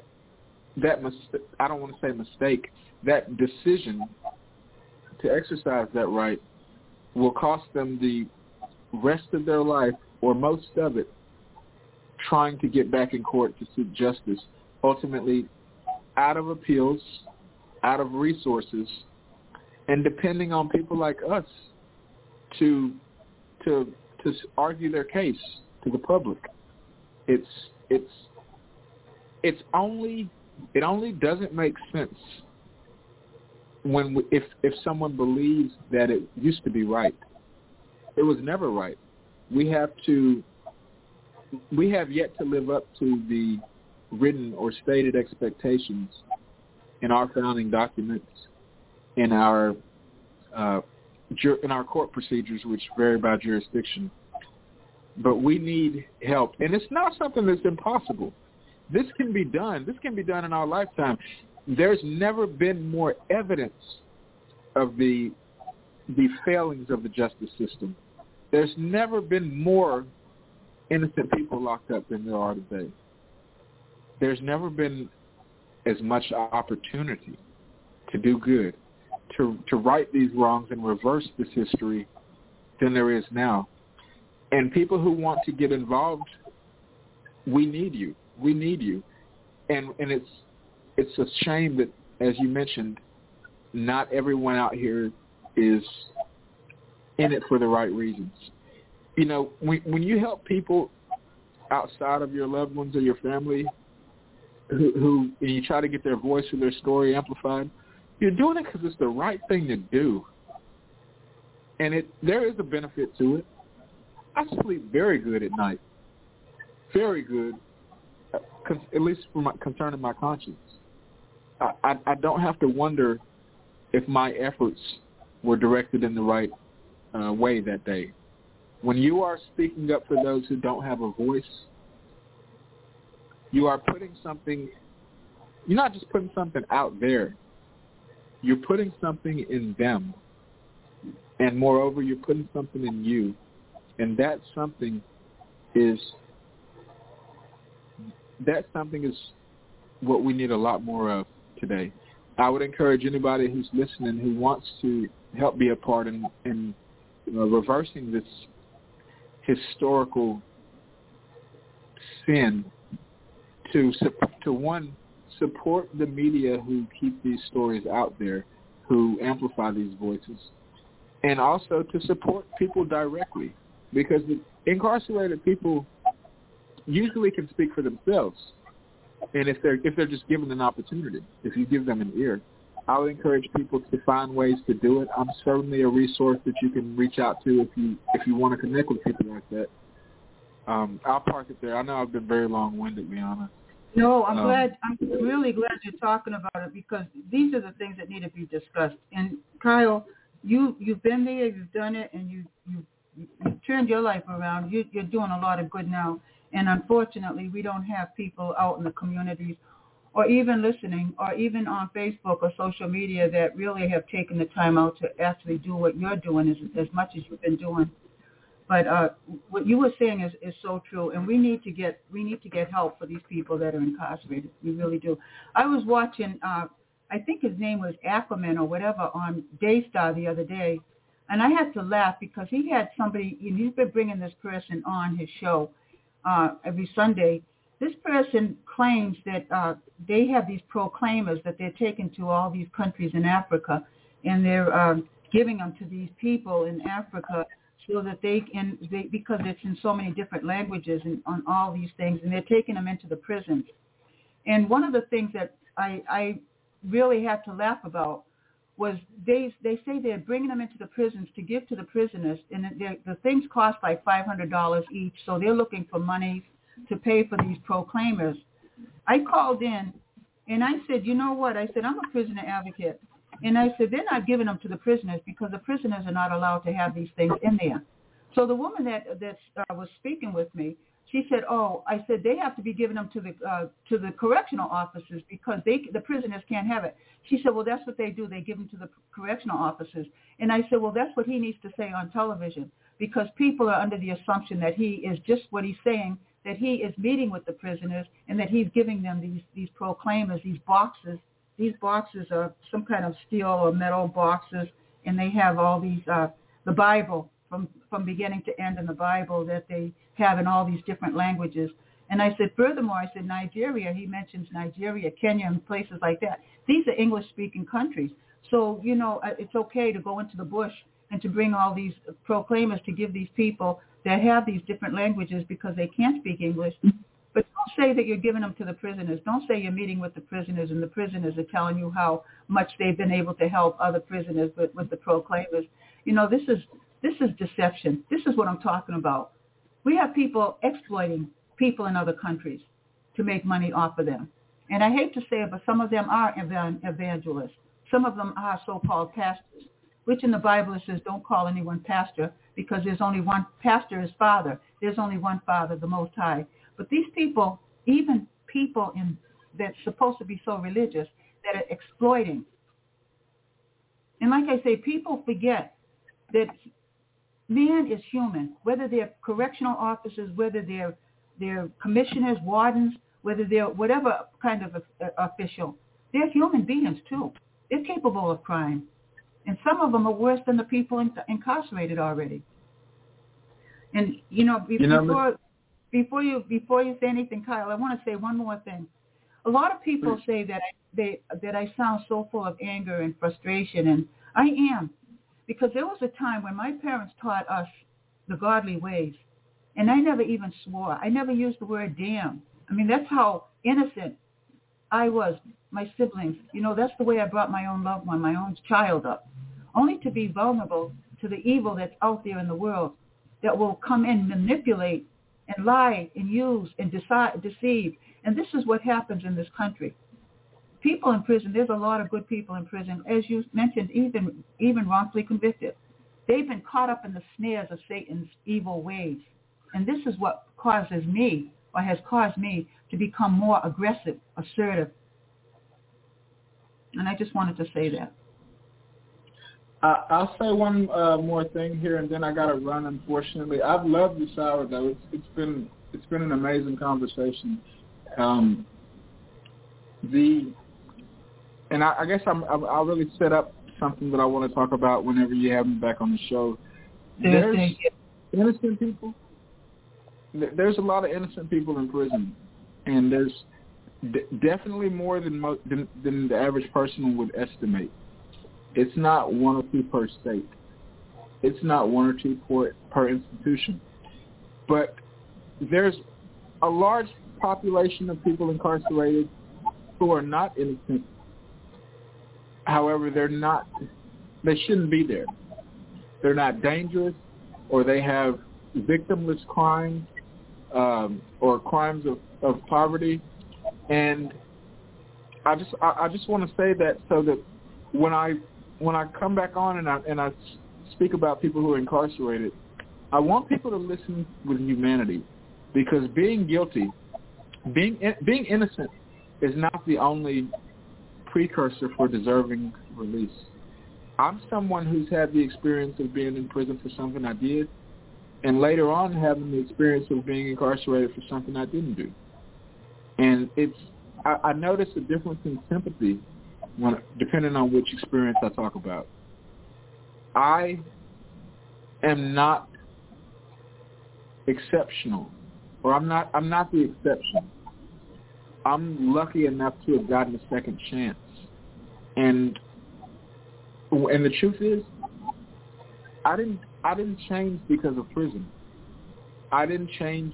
S3: I don't want to say mistake. That decision to exercise that right will cost them the rest of their life, or most of it, trying to get back in court to seek justice, ultimately out of appeals, out of resources, and depending on people like us to argue their case to the public. It only doesn't make sense if someone believes that it used to be right. It was never right. We have yet to live up to the written or stated expectations in our founding documents, in our court procedures, which vary by jurisdiction. But we need help, and it's not something that's impossible. This can be done. This can be done in our lifetime. There's never been more evidence of the failings of the justice system. There's never been more innocent people locked up than there are today. There's never been as much opportunity to do good, to right these wrongs and reverse this history than there is now. And people who want to get involved, we need you. We need you. And it's a shame that, as you mentioned, not everyone out here is in it for the right reasons. You know, when you help people outside of your loved ones or your family who and you try to get their voice or their story amplified, you're doing it because it's the right thing to do. And there is a benefit to it. I sleep very good at night. Very good, at least concerning my conscience. I don't have to wonder if my efforts were directed in the right way that day. When you are speaking up for those who don't have a voice, you are putting something, you're not just putting something out there, you're putting something in them. And moreover, you're putting something in you. And that something is what we need a lot more of today. I would encourage anybody who's listening who wants to help be a part in reversing this historical sin to one, support the media who keep these stories out there, who amplify these voices, and also to support people directly, because the incarcerated people usually can speak for themselves. And if they're just given an opportunity, if you give them an ear, I would encourage people to find ways to do it. I'm certainly a resource that you can reach out to if you want to connect with people like that. I'll park it there. I know I've been very long-winded, Leona.
S2: No, I'm glad. I'm really glad you're talking about it, because these are the things that need to be discussed. And Kyle, you've been there, you've done it, and you've turned your life around. You're doing a lot of good now. And unfortunately, we don't have people out in the communities or even listening or even on Facebook or social media that really have taken the time out to actually do what you're doing as much as you've been doing. But what you were saying is so true, and we need to get help for these people that are incarcerated. We really do. I was watching, I think his name was Ackerman or whatever, on Daystar the other day, and I had to laugh because he had somebody, and he's been bringing this person on his show every Sunday. This person claims that they have these proclaimers that they're taking to all these countries in Africa, and they're giving them to these people in Africa so that because it's in so many different languages and on all these things, and they're taking them into the prisons. And one of the things that I really had to laugh about was they say they're bringing them into the prisons to give to the prisoners, and the things cost like $500 each, so they're looking for money to pay for these proclaimers. I called in, and I said, you know what? I said, I'm a prisoner advocate. And I said, they're not giving them to the prisoners because the prisoners are not allowed to have these things in there. So the woman that was speaking with me, she said, I said, they have to be giving them to the correctional officers because the prisoners can't have it. She said, well, that's what they do. They give them to the correctional officers. And I said, well, that's what he needs to say on television, because people are under the assumption that he is just what he's saying, that he is meeting with the prisoners and that he's giving them these proclaimers, these boxes. These boxes are some kind of steel or metal boxes, and they have all these, the Bible, from beginning to end in the Bible that they have in all these different languages. And I said, furthermore, I said, Nigeria, he mentions Nigeria, Kenya, and places like that. These are English-speaking countries. So, it's okay to go into the bush and to bring all these proclaimers to give these people that have these different languages because they can't speak English. But don't say that you're giving them to the prisoners. Don't say you're meeting with the prisoners and the prisoners are telling you how much they've been able to help other prisoners with the proclaimers. This is deception. This is what I'm talking about. We have people exploiting people in other countries to make money off of them. And I hate to say it, but some of them are evangelists. Some of them are so-called pastors, which in the Bible it says don't call anyone pastor because there's only one pastor is Father. There's only one Father, the Most High. But these people, even people that's supposed to be so religious, that are exploiting. And like I say, people forget that man is human, whether they're correctional officers, whether they're commissioners, wardens, whether they're whatever kind of official. They're human beings, too. They're capable of crime. And some of them are worse than the people incarcerated already. And, before you say anything, Kyle, I want to say one more thing. A lot of people say that I sound so full of anger and frustration, and I am, because there was a time when my parents taught us the godly ways, and I never even swore. I never used the word damn. I mean, that's how innocent I was, my siblings. That's the way I brought my own loved one, my own child up, only to be vulnerable to the evil that's out there in the world that will come in, manipulate, and lie and use and deceive. And this is what happens in this country. people in prison, there's a lot of good people in prison. As you mentioned, even wrongfully convicted. They've been caught up in the snares of Satan's evil ways. And this is what causes me, or has caused me, to become more aggressive, assertive. And I just wanted to say that.
S3: I'll say one more thing here, and then I got to run. Unfortunately, I've loved this hour though. It's been an amazing conversation. I guess I'll really set up something that I want to talk about whenever you have me back on the show. There's innocent people. There's a lot of innocent people in prison, and there's definitely more than the average person would estimate. It's not one or two per state. It's not one or two per institution. But there's a large population of people incarcerated who are not innocent. However, they shouldn't be there. They're not dangerous, or they have victimless crimes, or crimes of poverty. And I just want to say that so that when I come back on and I speak about people who are incarcerated, I want people to listen with humanity, because being guilty, being innocent is not the only precursor for deserving release. I'm someone who's had the experience of being in prison for something I did, and later on having the experience of being incarcerated for something I didn't do. And I notice a difference in sympathy depending on which experience I talk about. I am not exceptional, or I'm not the exception. I'm lucky enough to have gotten a second chance. And the truth is, I didn't change because of prison. I didn't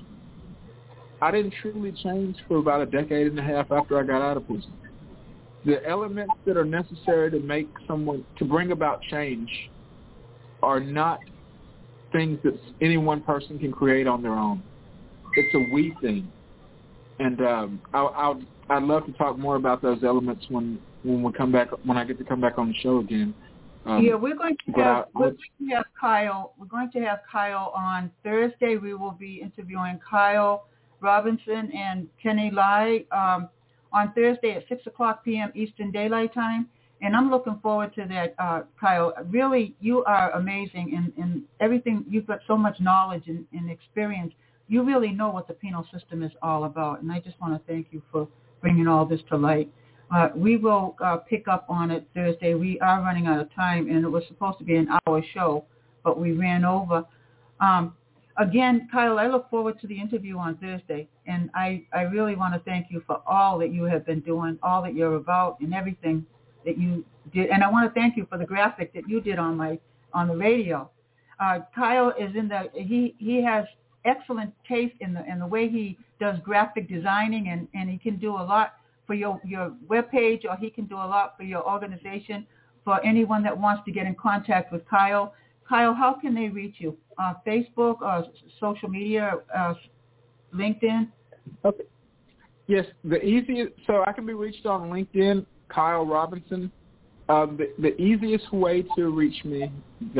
S3: truly change for about a decade and a half after I got out of prison. The elements that are necessary to bring about change are not things that any one person can create on their own. It's a we thing. And I'd love to talk more about those elements when I get to come back on the show again.
S2: We're going to have Kyle. We're going to have Kyle on Thursday. We will be interviewing Kyle Robinson and Kenny Lai on Thursday at 6:00 p.m. Eastern Daylight Time. And I'm looking forward to that, Kyle. Really, you are amazing in everything. You've got so much knowledge and experience. You really know what the penal system is all about. And I just want to thank you for bringing all this to light. We will pick up on it Thursday. We are running out of time, and it was supposed to be an hour show, but we ran over. Again, Kyle, I look forward to the interview on Thursday, and I really want to thank you for all that you have been doing, all that you're about, and everything that you did. And I want to thank you for the graphic that you did on the radio. Kyle is he has excellent taste in the way he does graphic designing, and he can do a lot for your webpage, or he can do a lot for your organization. For anyone that wants to get in contact with Kyle, how can they reach you? Facebook or social media, LinkedIn?
S3: Okay. Yes, the easiest. So I can be reached on LinkedIn, Kyle Robinson. The easiest way to reach me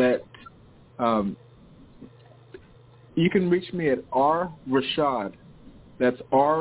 S3: you can reach me at rrashad. That's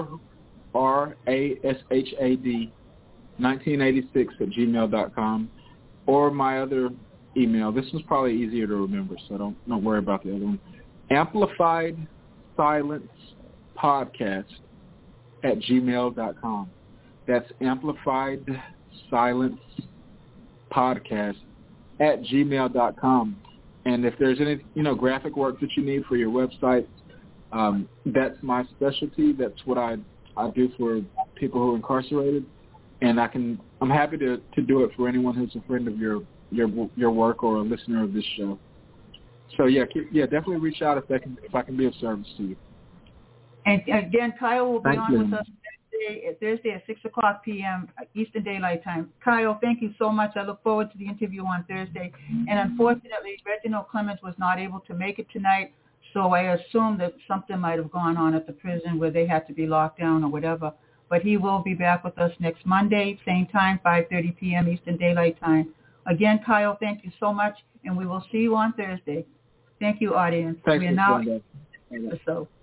S3: RRASHAD 1986 @gmail.com, or my other email. This was probably easier to remember, so don't worry about the other one. Amplified Silence Podcast @gmail.com. That's Amplified Silence Podcast @gmail.com. And if there's any graphic work that you need for your website, that's my specialty. That's what I do for people who are incarcerated, and I'm happy to do it for anyone who's a friend of your work or a listener of this show. So yeah, definitely reach out if I can be of service to you.
S2: And again, Kyle will be
S3: Thank
S2: on
S3: you.
S2: with us Thursday at 6:00 p.m. Eastern Daylight Time. Kyle, thank you so much. I look forward to the interview on Thursday. And unfortunately, Reginald Clemens was not able to make it tonight, so I assume that something might have gone on at the prison where they had to be locked down or whatever. but he will be back with us next Monday, same time, 5:30 p.m. Eastern Daylight Time. Again, Kyle, thank you so much, and we will see you on Thursday. Thank you, audience.
S3: Thank
S2: we
S3: you,
S2: are now
S3: Brenda.
S2: so.